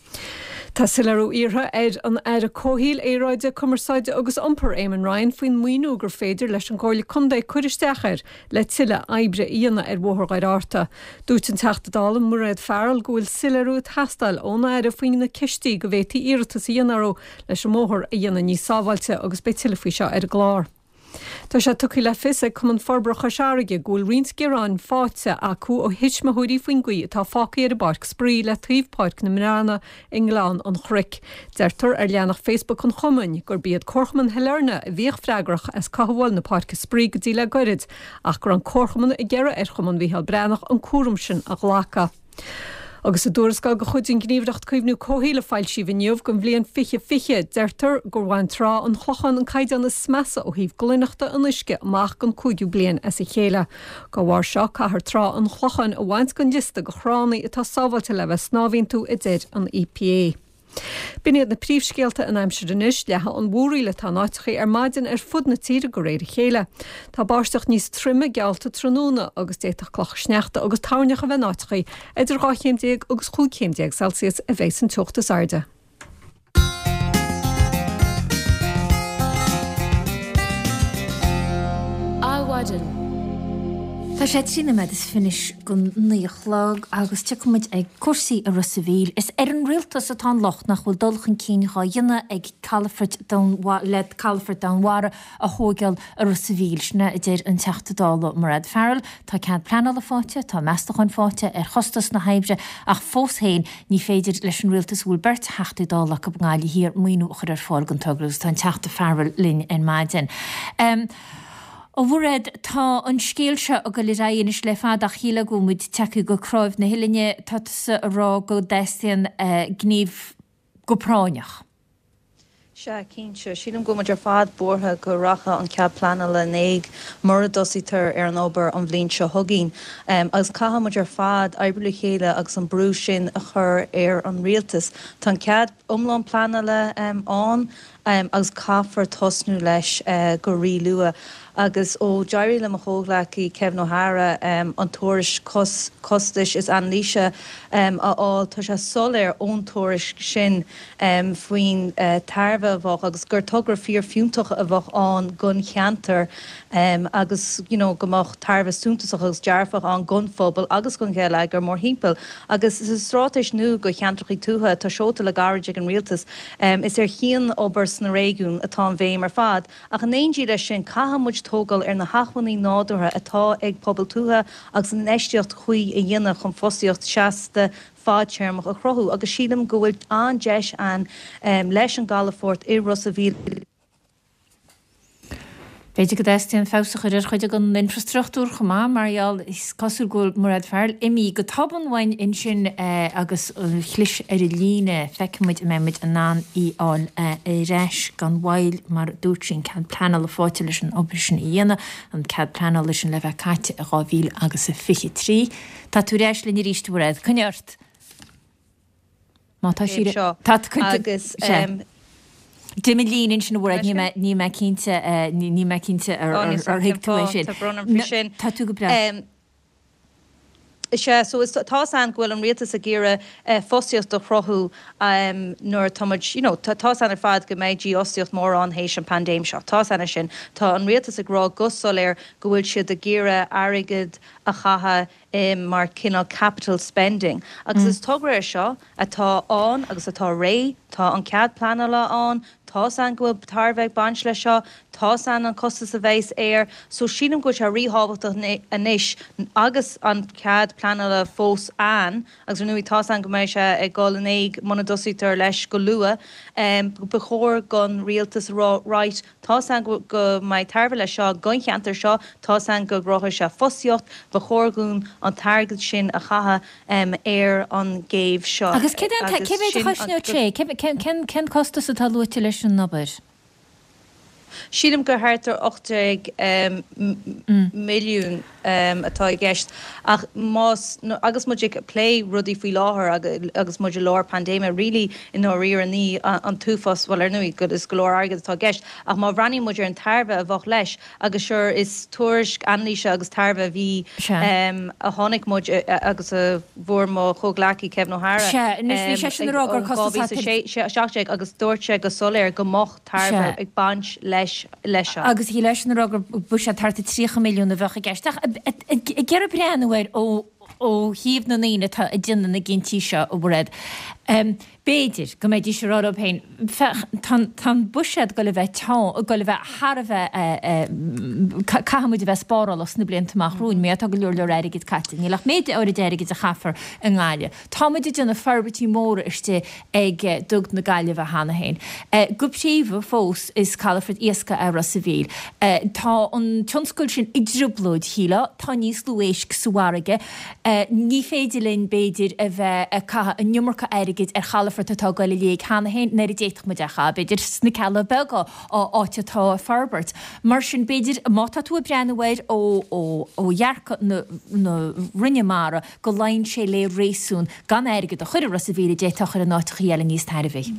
Tá silarú iartha ar an air a cóhíl éráide cumarsáide agus ompar éman Ryan faoin muoinú gur féidir leis an gáirla chundaid chuiristeachir le tuile aibre íana ar bhthgaid áta. Dúirt an teachta dála mar réad fearil gohfuil silarú tastal ón air a faoin na cistí go bhhétí iartas íanaró leis an móthir a dhéana ní sábhailte agus be tuile faoi seo ar glár. Tá sé tuci le fisa cum an forbrocha seaige ghfuil rins gerán fáte acu ó hismathúí faoin gaí tá fácaí ar a barc sprí le tríomhpáirc na Mrána Ingláán an chric. Deirtar ar leannach Facebook an chumain gur bíad corchman heilerne a bhíoh freigrach as cathbháil na páirce sprí go dtí le gorid ach gur an corchman i gceire ar chuman bhíhall brenach an cuaram sin a ghlacha. Agus a dúrascáil go chuid an gníomhreacht cuimhnú cóhéile fáil sí bhiniuh go bblion fiche fiche deirtar gur bhain trá an chlochan an caiideanna smasa ó híomh glunachta an uisce amach gan cúidú blion as i chéile. Go bhhar seo caithear trá an chlochan a bhaint gan lista go chránaí atá sábhailte le bheith snábhíonn tú i dtéad an E P A. Bíad na príomhscéalta an aimseir inis letha an bhúraíle tá náitichaí ar maidin ar fud na tíre go réir chéile. Tá báisteach níos trimme gealta tróna agus déach cloch sneachta agus táneach a bheith náitichaí idir gáchéimdéag agus chúchéimdéag Celsius a bheits an tuachtas airde. Áhaidir. Tá sé trína me is finis gon níochlag agus tuid ag cuasaí a Rossaville is ar an rialtas atá locht nach bhfuil dulchan cíá dhéine ag Calford le Calford damhhara a thógeal a Rossaville sna i dtéir an teachta dála mar réad fearil, tá cead planal a fáte, tá meastachan fáte ar chostas na haibre ach fós héin ní féidir leis an rialtas bhfuil bert heachtaí dála go bngáilí hir muoinú chur ar fáil an tugraús tá teachta fearil linn in maidin. Um, ó bhfuad tá an scéalse a go le raonis le fad a chiile go muid teú go cráibh na hiilenne tá sa rá go déistean gníomh go práineach. Se cínse sílam go ar fad bortha go racha an ceap plana le néig mar dosítar ar an obair an bblin seo thuginn. Um, agus caihamid ar fad eibrile chéile agus an brú sin a chur ar an rialtas. Tá cead umlán plana le um, an um, agus caafar tosnú leis uh, go rí lua. Agus ó Jairí le mo chóglaí Kevin O'Hara um, an tuairis cos, costais is an líise um, aáil tá se soléir ón tuairis sin um, faoin uh, tarbh a bhach agus gur tugra fíor fiúntaach a bhach an gun cheantar um, agus you know, gomach tarbh súntaach agus dearfach an gunfobal agus gun chéile gur mór hímpel. Agus is strátéis nu go cheantrachaí tútha tá seóta le garid an rialtas um, is ar chéan obair na réún atá an bhéim ar fad ach an éondí lei sin caihamid tógal ar na hachhaní nádútha atá ag pobal tútha agus an eisteocht chuí a dhéanana chun fosíocht seasta fádseirmach a chrothú agus sílam go bhfuil an deis an um, leis an galafort i Rossaville. Beiidir go déistíon fésacha ir chuide an infrastruchtúr chumá marall is cosú ghil marad fearil imí go tabanhain in sin agus chlis ar i líne feicimiid méid an ná íáil i réis gan bhhail mar dút sin cead planal le fáte leis an obair sin i dhéana an cead planal leis an le bheith caite a gáhíl agus a fiche trí. Tá tú réis le ní ríistúréid chuneart. Má tá si agus Dimimi líonn sin bhra ní me cínte ní me cínte ar hiictú sin. Tá tú go bre. sé so is tá an ghfuil an rialtas a gcéire fóíocht do chrothú nuair táid you know, tá an ar fad go méidí osíocht mór an hééis an pandéim seo. Tá anna sin tá an rialtas a grá gosáir go bhfuil siad a gcéire airigid a chatha um, mar cinál capital spending. Agus mm. is tugra seo atá an agus atá ré, tá an cead plana le an, tá an go tarbheith banch le seo, tá an an costas a bhééis air, so sínam go se ríhabhata a níis agus an cead plana le fós an, agus nuí tá an go méid se ag gáil éig mna dosítar leis go lua, um, bechóir gan rialtas ráit, tá an go, go mai tarbh le seo goincheantar seo, tá an go grotha se fosíocht, bechórgún an targad sin a chatha um, air an géibh seo. Agus cé chuisneú sé, cén costas atá luite leis an nobair? Sílim gur hátar ochtaigh um, milliún um, atá i gceist ach más no, agus muidir lé rudí faoi láthair agus, agus muidir leir pandéime rilí in á riar ní an túfas bhil ar nuí go is golóir agad atá gceist ach má bhraní muidir an tarbh a bhach leis agus seir is tuairis anlíise agus tarbh bhí um, a tháinig muid agus a bhór má choglaí cebh nóthra seachte agus dúirte go soléir go mocht tarbh ag banch leis leis. Agus hí leis an rogur bu sé tarta trí milliún a bhecha geisteach. Gear breanhir ó ó híomh na naine tá a dine na gintí seo ó bred. Um, Béidir go méid dí se rá pein tá buisiad go le bheith tá go le bheith Har bheith caihamúid bheith spáráil os na bliantamach rún mé tá go leor le réirigid caite. Ní lech méid áir déirigid a chafar an gáile. Táidir duna farbatí móra iste ag dug na gaiile bheith hána hain. Gupríomh fós is Calafrid Iasca ar Savíl. Tá an tionscoil sin idrublóid híla, tá níos luéis suáige, ní féidirlinn béidir a bheith a nummarcha airigid ar chala tá goile léag hána héin na déach mu decha, beidir sna ceala bega á áitetá Farbert. Mar sin beidir mátá tú a breanhhaid ó óhearcha na rinnemara go lein sé le réisún gan airigid a chuir a sa bhíle déach ar an áitichaíile níos tairbhí.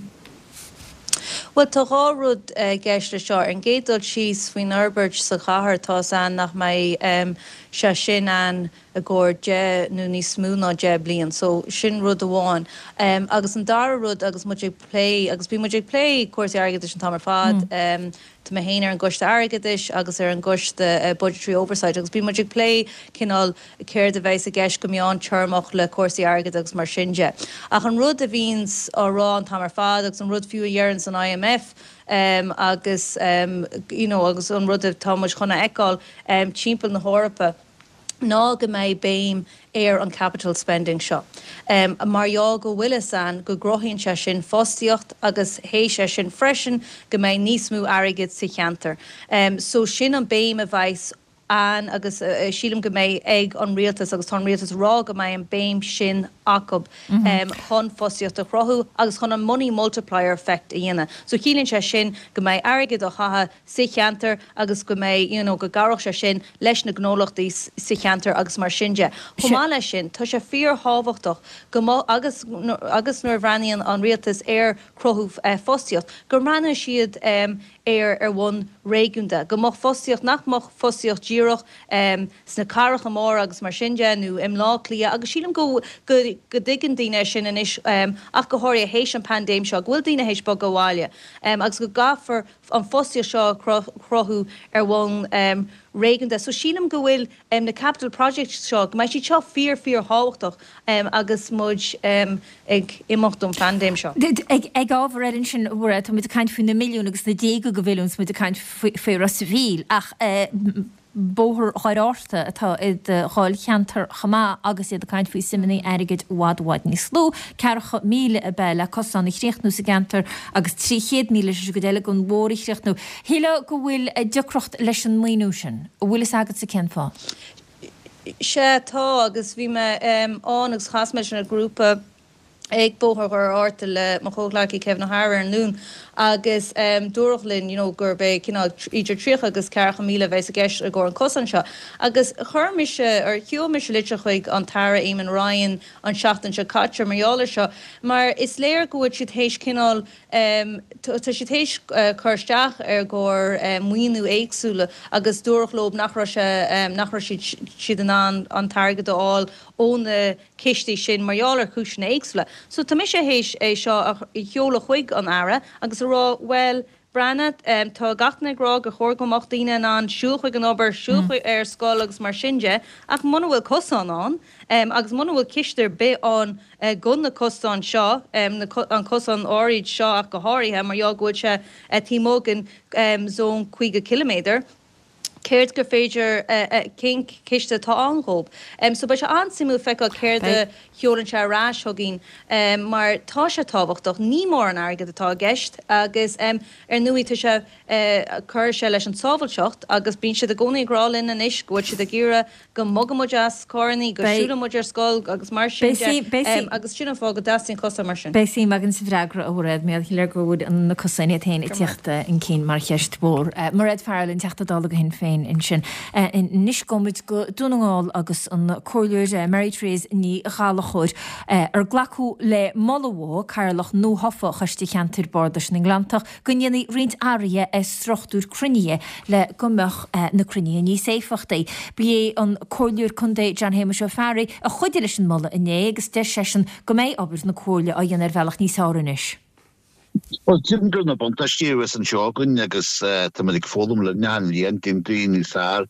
Well tá gárúd uh, geiste seo an gédul síos faoin Herbert sa chathair tá an nach mai um, se sin an a ggóir de nó ní smú ná de blian, so sin rud amháin. Um, agus an dara rud agus muidir lé agus bí muidir lé cuasaí airgeadis an tamar fad, mm. um, Tá mé héanaar an gcuiste airgeadis agus ar an gcuiste uh, budgetary oversight, agus bí muidir lé cinál céir de bheits a gceist go meán tearmach le cuasaí airgead agus mar sinse. Ach an rud a bhíns á rá an tamar fad agus an rud fiú a dhearann san I M F, um, agus um, you know, agus an rud a támuid chuna eáil um, timpeall na Hórapa ná go méid béim ar an capital spending seo. Um, mar já go bhfuil an go grothíonn se sin fóstíocht agus hééis se sin freisin go méid níos mú airigid sa cheantar. Um, so sin an béim a bheits an agus uh, sílim go méid ag an rialtas agus tá rialtas rá go méid an béim sin acob mm-hmm. um, chun fósíocht a chrothú agus chun an money multiplier effect a dhéine. So cílinn se sin go méid airigid a chatha sa cheantar agus go méid you know, go garach se sin leis na gnólachtaí sa cheantar agus mar sinse. Chumá lei sin tá sé fíor hábhachtach go agus agus nuair bhraíonn an rialtas ar chrothú uh, fósíocht go ranna siad um, ar ar bhain réúnta. Go mach fósíocht nach mach fósíocht díoch um, sna carach mór agus mar sinse nó im lá clia agus sílam go go go ddigan daine sin inis um, ach go háir hééis an pandéim seo, bhfuil daine hééis bag go bháile. Um, agus go gafar an fósíocht seo chrothú ar bhain um, réigeanta. So sílam go bhfuil um, na capital project seo, go mai si seo fíor fíor háhachtach um, agus muid um, ag imachtum pandéim seo. Ag ábhar sin bhra tá mit a caiint faoin na milliún agus na déag go bhfuilúns mu a caiint fé Savíl ach uh, bóthir cháirárta atá i cháil cheantar chamá agus iad a caiint faoi simnaí airigid wadhhaid ní slú, cearcha míle a beile cosán i chréchtnú sa gantar agus tríchéad míle go déile gon bhór i chréchtnú. Híle go bhfuil decrocht leis an mhaoinú sin, a bhfuil is agad sa cén fá. sé tá agus bhí me um, an agus chas me sin a grúpa ag bóthar gur áirta le mo chóglaí ceh na Har an nún agus um, dúrachlinn you know, gur be idir trícha agus cecha míle bheits a gceist a gur an cosan seo. Agus chuirmise ar chiúmise litre chuig an Tara Éamon Ryan an seachtain se catcher marheála seo, mar is léir gohfuid si hééis cinál um, tá si hééis uh, chuirsteach ar gur um, muoinú éagsúla agus dúrachlób nachra um, nachra siad an an targad áil óna cistí sin marheálar chúisna éagsúla. So tá mi sé hééis é seo i cheola chuig an ara agus rá well brannad um, tá gatna rá go chóir gomach daine an siúchuig an obair siúchuig ar scáil agus mar singe ach muna bhfuil cosán an um, agus muna bhfuil cisteir be an uh, gun na cosán seo um, na co an cosán áid seo ach go háirithe mar jaagúid se uh, tímógan um, zón chuige kilométer. Céirt gur féidir cin ciste tá angób. Um, so ba se ansimú feá céir de cheolann se rás thuginn um, mar tá se táhachtach ní mór an airgad atá gceist agus um, ar nuí tu se uh, chur se leis an sábhailseocht agus bín se a gcónaí grálinn an isis gohfuil si a ggéire go mogamid as córaní go siúlamid ar scáil agus mar sin um, agus sinna fá go daín costa mar sin. Béí megan sa bhreagra óréid mé hiile gohúd an na cosaine taine teachta in cín mar cheist mór. Uh, mar réid fearlinn teachta dála go hin féin in sin. Uh, in níos gomid go dúnaáil agus an choirleir uh, Mary Therese ní chaala chóir uh, ar ghlacú le molahó cairlach nó hofa chastí cheantar bordas na Glantach go nnéanaí rint áirithe is strochtúr cruinne le gombeach uh, na cruinne ní séfachtaí. Bí é an choirleir chundé John Hamish O'Farry a chuide leis an molla inné agus de sesin go méid obair na choirle a dhéanaar bhealach níos áirinis. Well, Jim Grunna bonta stíwas an sjógun agus tamadik fólum le nán líon dimdín í sár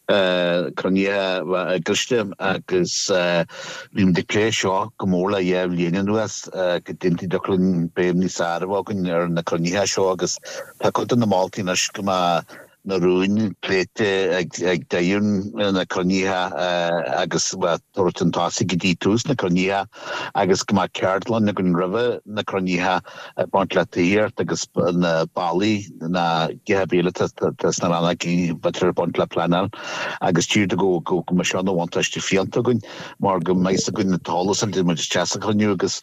croníthe agustim agus bhím de clé seo go mór le dhéh líonann nuas go dintí doclún béim ní sár bhágan ar na croníthe seo agus tá chuta na máltaí nas go na rúin pléite ag, ag dairn na croníthe uh, agus tuairt an tásaigh go dtí tús na croníthe agus go má ceardlan na gon ribh na croníthe uh, bant le tíart agus na bailí na gihebéile tas na ranna í batar bant le planal agus tíir go go go mar seanna bhainteiste fianta gon mar go meiste gon na tálas an dí mar teasa chuniu agus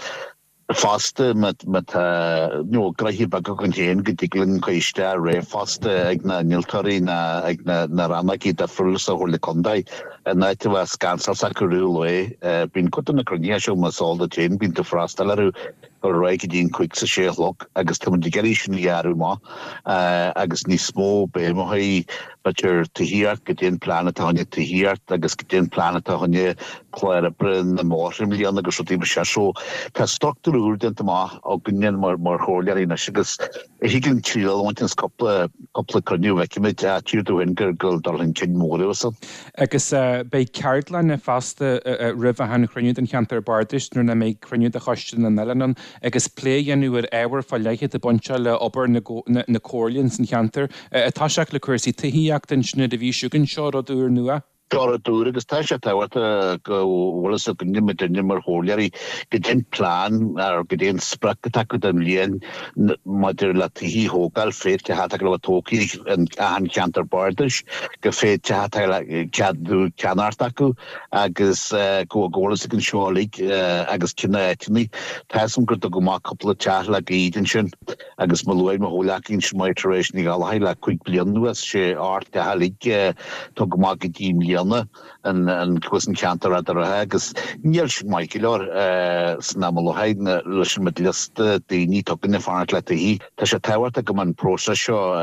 faste met met uh, no grahi bag gon heen gediglen koiste re faste ag na niltori na ag na na rana ki da frulsa hole kondai en naite was kansal sakurule uh, bin kotten na kronia show masol da chain bin to frastalaru or roiige dín quick sa séloch agus tu de geéisisin jaarú má agus ní smó be mo haí batir tuhiart go dén planet hanne tuhiart agus go dén planet hanne chléir a brin na mórrim líana agus so tíbe se so Tá stochtú úr den má a gunne mar mar chólear na sigus higinn tríal wantins couple couple conniu vekimid a tíú ingur gul darlin kin mór so. Agus bei ceardlan na faste rih han chruniú den cheantar bardis nu na mé chruniú a choiste na Nelanon agus pléanú ar éhar fá leiche a bonse le obair na cóirlinn san cheantar atá seach le chuirsaí tuíach den sinna a bhí siúgann seo a dúr nua. Dúr agus tá se táhata go bhlas a gonne mit nimmer hólearí go den plán ar go déon spracta go den líon maidir le tuí hógal féit te hat le tóí an an cheantar bardis go féit te hat ceadú ceanart acu agus go ggólas an seálaigh agus cinna éitní Tásom gur go má coppla teach le ían sin agus má luid mar hólaachín sin maitaréis ní gáil le chuig blian nuas sé áart de halig tó go má go dtí mlíon an an cuasan ceantar a agus níl sin maiiciúir sna heidna leis mit liste daoine tugann na fáart le hí Tá sé táhairt go man prósa seo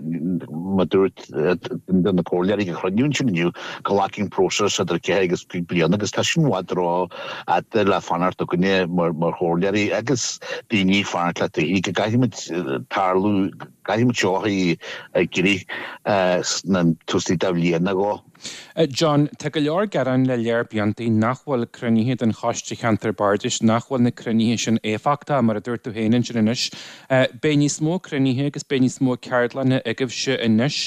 madúirt den na cóirlearí go chruinún sinniu go lacinn prósa a ar ce agus chuig blian agus tá sin bhádrá a le fanart a gonne mar mar chóirlearí agus daoine fáart le hí go gaiimiid tarlú gaiimiid seoí gurí na túsaí dá bliana go. Uh, John, te go leor garan le leir beantaí nachhfuil cruníthe an choiste cheantar bardis nachhfuil na cruníthe sin éfachta mar a dúirt tú héanaan sin inis. Uh, bé ní smó cruníthe agus bé ní smó ceardlanna agah se inis.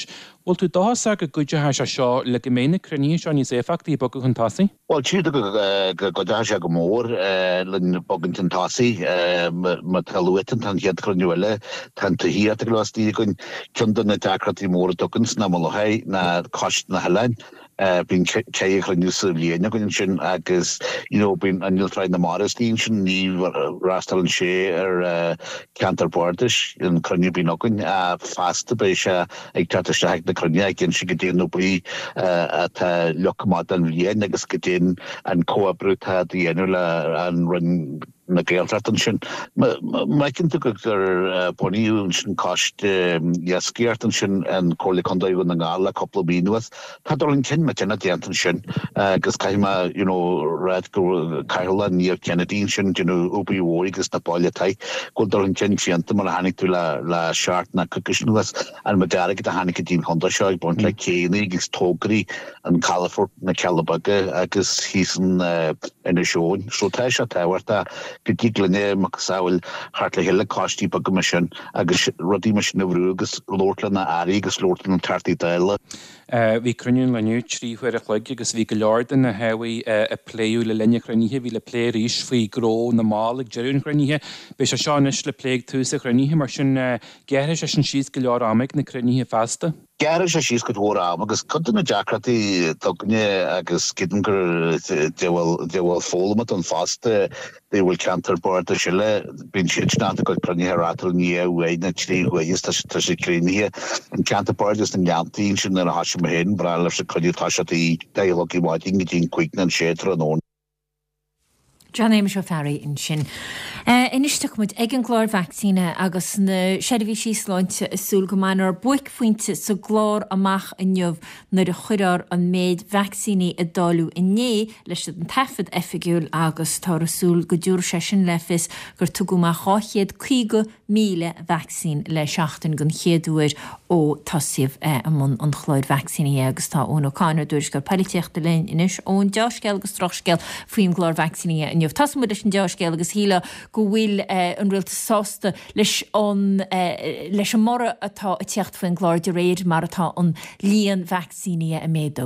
Bhil tú dá go goide se seo le go ména cruní seo ní éfachtaí bo go chun tasaí? Well siad go go se go mór le bogin an tasaí ma talúan tan hiad chruúile tan tu hiad a glastí gon chundan na dacratí mór dogans na malhaid na cost na helein. Bín ché chruúsa líana gon sin agus bín anil treid na martíín sin ní rastal an sé ar Canterburyis in crunne bí nogan a fasta bei se ag tataiste heag na crunne ag gin si go déanú brí a lechamád an bhíon agus go déan an cóabrútha dhéanú le an run na géaltratan sin. Maicinn tu gur poníún sin cost sciartan sin an cóla condaíú na ngála coppla bínuas. Tá dolinn cin me tena déantan sin agus caiime rad go caila níomh Kennedín sin úpaí óí agus na páiletai go dolinn cin fianta mar a hanig tú le seart na cucusnuas an ma dearag a hanig a dín honda seo ag bont le céine agus tógraí an Calafort na Calabaga agus hísan ina seoin. So tá se táhairta go díglané mac saoil hart le heile costí ba go sin agus rodí mar sin na bhrú agus lóirtla na airí agus lóirtla an tartaí daile. Bhí cruniún leniu tríhuiir a chluig agus bhí go leordan na hehaí a pléú le lenne cruníthe bhí le plé ríis faoi gró na mála deún cruníthe, Bei se seánis le pléig túsa cruníthe mar sin geire se sin síos go leor amig na cruníthe festa. Geire se síos go thóra am agus chunta na deacratí tugne agus cidan gur bhfuil fólamat an fasta they will Canterbury sile bin siná go cruníthe rátal ní bhé na tríhuiis tá sé cruníthe an Canterbury is an gantíín sin ar a hasisi me hen bra le se chudítá í déilogí máiding go dín cuiicna an sétra an ón. John éime seo ferry in sin. Inisteach muid ag an glár vaccíne agus na seirbhí sí sláinte isúl go manar buic fointe sa glár amach a neamh nar a chuirar an méid vaccíní a dáú inné leis an tefad effigiúil agus tá asúl go dúr sé sin lefis gur tugu má cháchéad chuige míle vaccín le seachtain gon chéadúir ó tasíomh am an chláid vaccíní agus tá ón óáinna dúirs gur peiliteachta lein inis ón deascéil agus trochscéil faoin glár vaccíní a neamh tasmuid leis an deascéil agus híle go bhfuil an rialta sásta leis leis an mora atá a teacht faoin glár de réir mar atá an líon vaccíní a médó.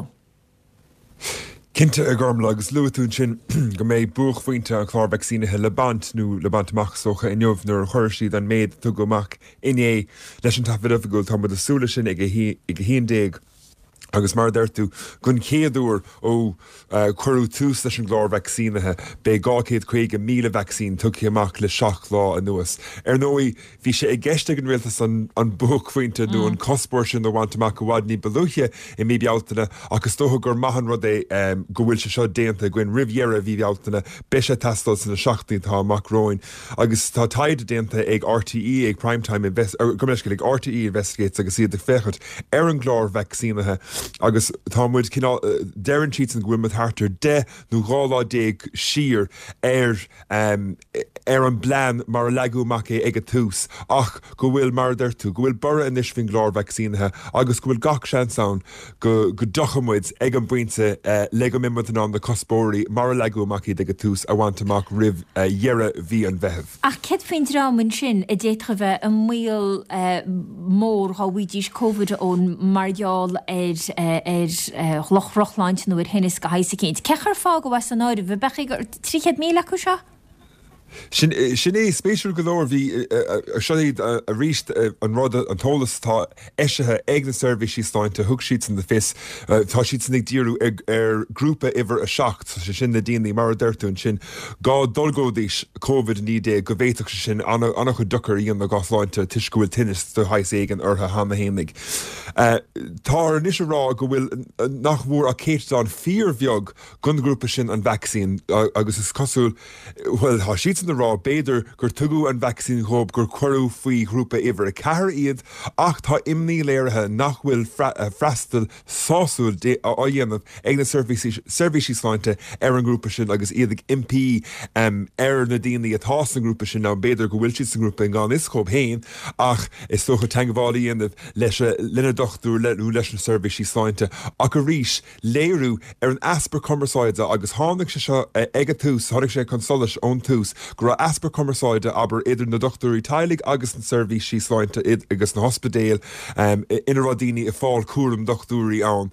Cinnte a gcómla agus luúún sin go méid buach faointe an chlár vaccínathe le bant nó le bantach socha in neomh nar chuirsí an méid tu goach iné leis an tafid go tá a súla sin ag híon déag. Agus mar d'irtú gon chéadúr ó chuirú túús leis an glár vaccínathe be gácéad chuige míle vaccín tuci amach le seach lá a nuas. Ar nóí bhí sé ag gceiste an rialtas an buchfuointe nó an cospóir sin do bhaintach go bhhaid ní beluche i mí bealtainna agus tótha gur maihan rud é go bhfuil se seo déanta goin rihhéara bhí bealtainna be sé testal san na seachtaí tá amachróin. Agus tá taide déanta ag R T E ag primetime gomeisce ag R T E investigates agus iad de fechart ar an glár vaccínathe agus támuid dean siad an ghuiime hartar de nó gála déag sir ar ar an blean mar a leúach é ag a túús ach go bhfuil mar d'irtú, go bhfuil bara inis fin glár vaccínathe agus go bhfuil gach seanán go go dochamuid ag an buinte le go mimime an na cospóirí mar a leúach ag a túús a bhaintach rih dhearra bhí an bheitheh. Ach ced faoin rámann sin a détra bheith an mhuiil mór háhuiidís COVID ón margheall ar ar chlochrochláint nó ar hinnis go haise céint. Cechar fá go was an áir bh becha gur tríchéad míle acu seo? Sin é spéisiú golóir bhí seid a ríist an rud an tólas tá éisithe ag na service stáinte thug siad san de fis tá siad san ag díú ar grúpa iwwer a seacht se sin na daoine mar d'irtún sin gá dulgódís COVID ní dé go bhéach sin anna chu duchar íon na gásáinte tuis go bhfuil tinnis do hais éig an ortha hána hénig. Tá níos rá go bhfuil nach bhór a céit an fíor bheag gun grúpa sin an vaccín agus is cosúil bhfuil tá siad na rá béidir gur tugu an vaccín hóp gur choirú faoi grúpa iwwer a cehar iad ach tá imní léirithe nach bhfuil freistal sáúil á dhéanamh ag na servicesláinte ar an grúpa sin agus iad ag impí ar na daoine atá an grúpa sin ná béidir go bhfuil siad an grúpa an gáin is chób héin ach is socha teangáil íanamh leis linne dochtú leú leis an servicesláinte ach go ríis léirú ar an asper commerceáide agus tháinig se seo ag a túús, tháinig sé consolis ón túús gur aspa commeráide aber idir na dochtúí teilig agus an serví sí sláinte agus na hospedéil um, inaradíine i fáil cuam dochtúí an.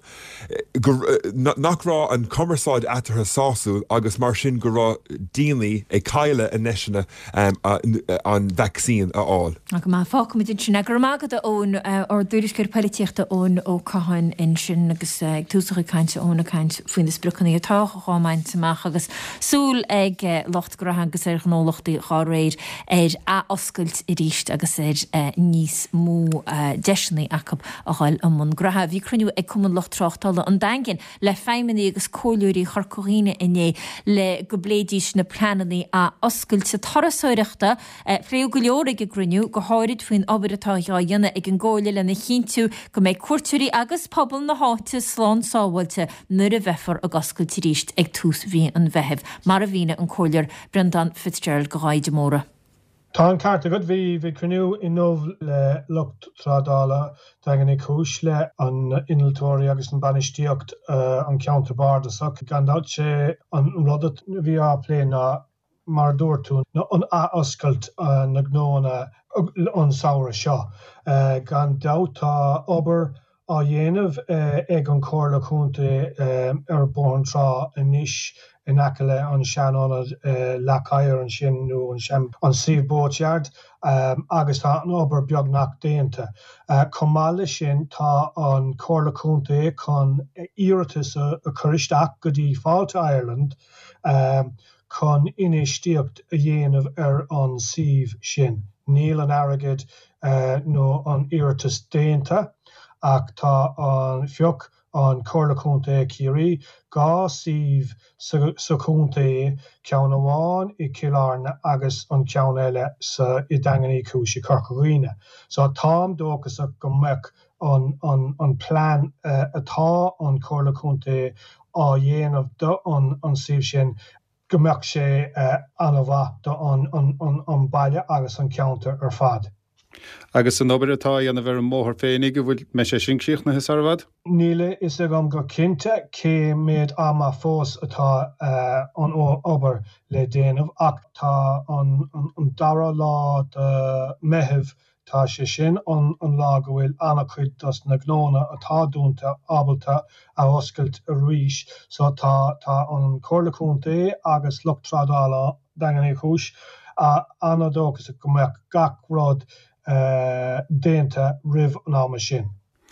Nachrá an commeráid atartha sáú agus mar sin gorá dínaí é caiile a neisina um, an vaccín aáil. Aga má fá mit sin agur mágad a ón or dúrisgur politíochtta ón ó caiin in sin agus ag túsacha caiinte ónna caiint faoin is bruchaní atá chámaint amach agus súl ag locht go agus ar gnólachtaí chá réir ar a oscailt i ríist agus ar níos mú deisinaí acab a gháil am gratha. Bhí cruniú ag cuman lochtrachttála an dangin le feimimeí agus cóúirí chorcóíine iné le go bléidís na plananaí a oscailt sa tarasóireachta fréo go leor ag gruniú go háirid faoin obairtá dhéanana ag an ggóile le na chinú go méid cuairtúirí agus pobl na háte slán sáhailte nuair a bheithfar a oscailt i ríist ag tús bhí an bheitheh mar a bhíine an cóilear Brendan Fitzgerald go háide móra. Tá an carta go bhí bhí cruniú in nómh le lucht trádála dagan ag chúis le an inaltóirí agus an banistíocht an counterbardasach gandát sé an rudat bhí á pléna mar dúirtún an a oscailt na gnóna an saoire seo. Gan dátá obair á dhéanamh ag an cóirla cúnta ar born trá a níis in acala an seanánad lecair an sin nó an sem an síomh bóteart agus tá an obair beagnach déanta. Comála sin tá an cóirla cúnta chun iarratas a churisteach go dtí fáilte Ireland chun inistíocht a dhéanamh ar an síomh sin. Níl an airgid nó an iarratas déanta ach tá an fioc an cóirla cúnta ciarí gá síomh sa cúnta ceann amháin i Killarna agus an ceann eile sa i danganí cúis i Corcaghoine. So tám dóchas go mbeadh an an an plán atá an cóirla cúnta á dhéanamh do an an síomh sin go mbeadh sé anna bhaith do an an an an baile agus an ceannta ar fad. Agus an obair atá ana bhar an móthir féinnig go bhfuil me sé sin críoch na hisarvad? Níle is agam go cinnte cé méad ama fós atá an obair le déanamh ach tá an an dara lá de meitheamh tá sé sin an an lá go bhfuil anna chuid dos na gnóna atá dúnta ábalta a oscailt a ríis, so tá tá an cóirla cúnta agus lucht trádála dagan é chúis a anna dóchas go mbeadh gach rud déanta rih an ama sin.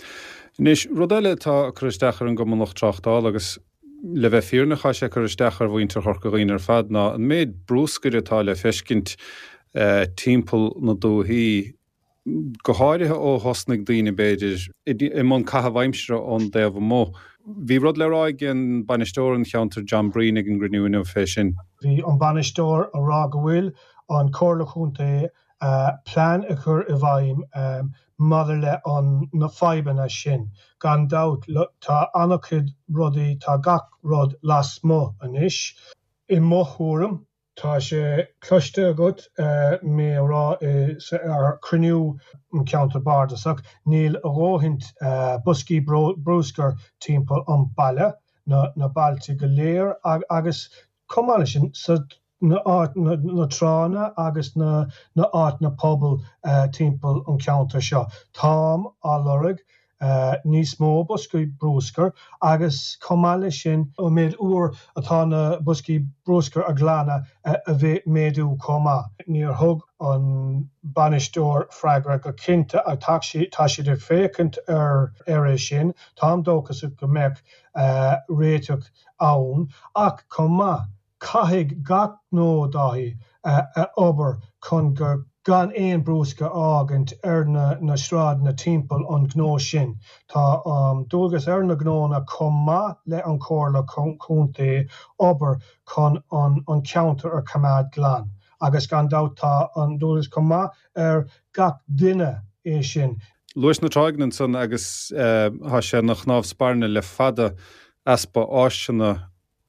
Nis rudaile tá chuisteachar an go lucht tráchtáil agus le bheith fíornacha sé chuisteachar bhaointear Corcaghoine ar fad ná an méid brúscair atá le feiscint timpeall na dóthaí go háirithe ó thosnaigh daoine beidir i món caithbhaimsere ón déobh mó. Bhí rud le rá an banistóir an cheantar John Breen ag an grinúine fé sin. Bhí an banistóir a rá go bhfuil an cóirla cúnta plán a chur i bhaim mother le an na faibanna sin. Gan dát tá annachid rudaí tá gach rud las mó anis. I mothúram tá sé cloiste agat mé rá ar cruniú an counterbardasach níl a róthint buscí brúscar timpeall an baile na na bailte go léir agus comála sin sa na áit na, na trána agus na na áit na pobl uh, timpeall an counter seo. Tám á lorug uh, níos mó buscaí brúscar agus comála sin ó méid uair atá na buscaí brúscar a glána uh, a bheith méadú comá. Níor thug an banistóir freigra go cinnte a tá siad ar fécint ar éire sin, tám dóchas go mbeadh uh, réiteach ann ach comá. Caithfidh gach nó daithí obair chun gur gan éon brúsca ágant ar na, na sráid na timpeall an gnó sin. Tá um, dúgus ar na gnóna comá le an cóirla cúnta obair chun an, an counter ar cumad glan. Agus gan dátá an dúgus comá ar gach duine é sin. Luis na Tragnan san agus uh, há sé nach námh sparne le fada aspa áisina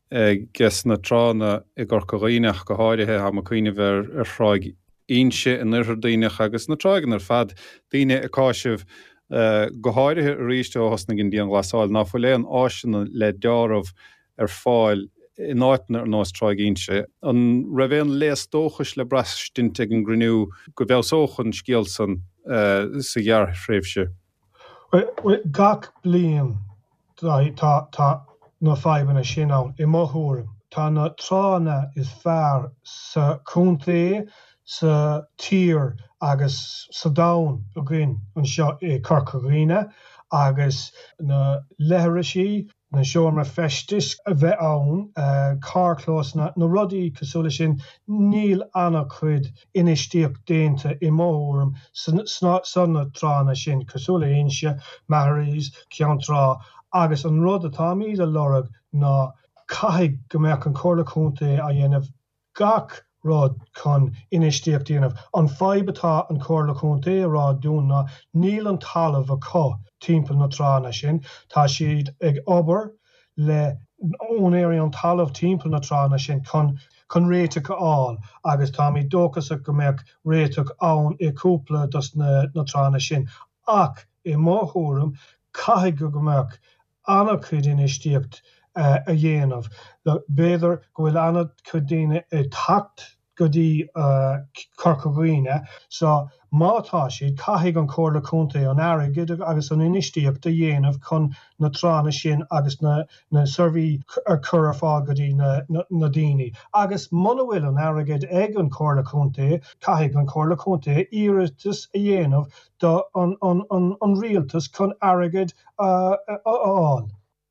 ges na trána i Corcaghoineach go háirithe ha macuine bhar ar shráig inse in nuair daoineach agus na trágan ar fad daoine a cáisih uh, go háirithe ríiste ó hosna gin díon glasáil ná fuil an áisina le dearmh ar fáil in áitna ar nás tráigínse. An ra bhéon léas dóchas le brastinte an grinú go bhealsóchan scéal san sa ghear fréimhse. Gach blian tá na feibanna sin ann i mothúrim. Tá na trána is fearr sa cúntaí sa tír agus sa dain a gin an seo i Corcaghine agus na leithrisí na seomra festis a bheith ann uh, cárchlós na, na rudaí cosúla sin níl anna chuid inistíocht déanta i móthúrim san na trána sin cosúla inse marís ceantrá agus an rud atá míad a lorug ná caiig go mbeadh an comhlachúnta a dhéanamh gach rud chun inistíocht déanamh. An feibatá an comhlachúnta rá dún ná níl an talamh a có timpeall na trána sin, tá siad ag obair le ón éirí an talamh timpeall na trána sin chun chun réiteach áil agus tá mí dóchas go mbeadh réiteach ann i cúpla dus na, na trána sin. Ach i móthúrim caiig go mbeadh anna chuid inistíocht uh, a dhéanamh. Béidir go bhfuil anna chuid daoine i tacht go dtí uh, Corcaghine, so mátá siad caiig an comhlachúnta an airgid agus an inistíocht a dhéanamh chun na trána sin agus na, na survaí ar cur fáil go dtí na, na, na daoine. Agus muna bhfuil an airgid ag an comhlachúnta, caiig an comhlachúnta iiritas a dhéanamh do an, an, an, an rialtas chun airgid uh, áil.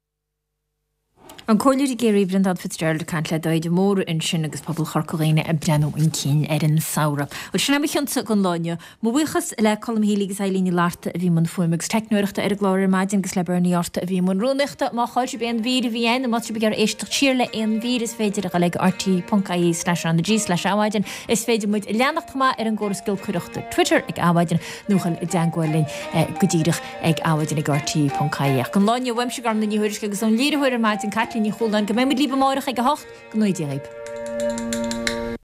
An choir i géirí Brendan Fitzgerald cant le dóid mór in sin agus pobl Corcaghine a breanú in cín ar an saora. Ul sin am chianta gon láine, mó bhuichas le colm híligus ailíní láta a bhí man fuimigus technuireachta ar a glóir maidin gus le burnaí orta a bhí man rúnachta má cháil be an vír a bhí ein, má tri begar éisteach tíir le an vír is féidir a le r t dot I E slash an G slash áhaidin is féidir muid leannacht má ar an ggóras gil cuireachta Twitter ag áhaidin núchail i deangháilin godíirich ag áhaidin ag r t dot I E. Gon láine weimse garm na níhuiris agus an lírihuiir maidin Catlín í choúlan go mé líbe máireach ag a hocht go nóid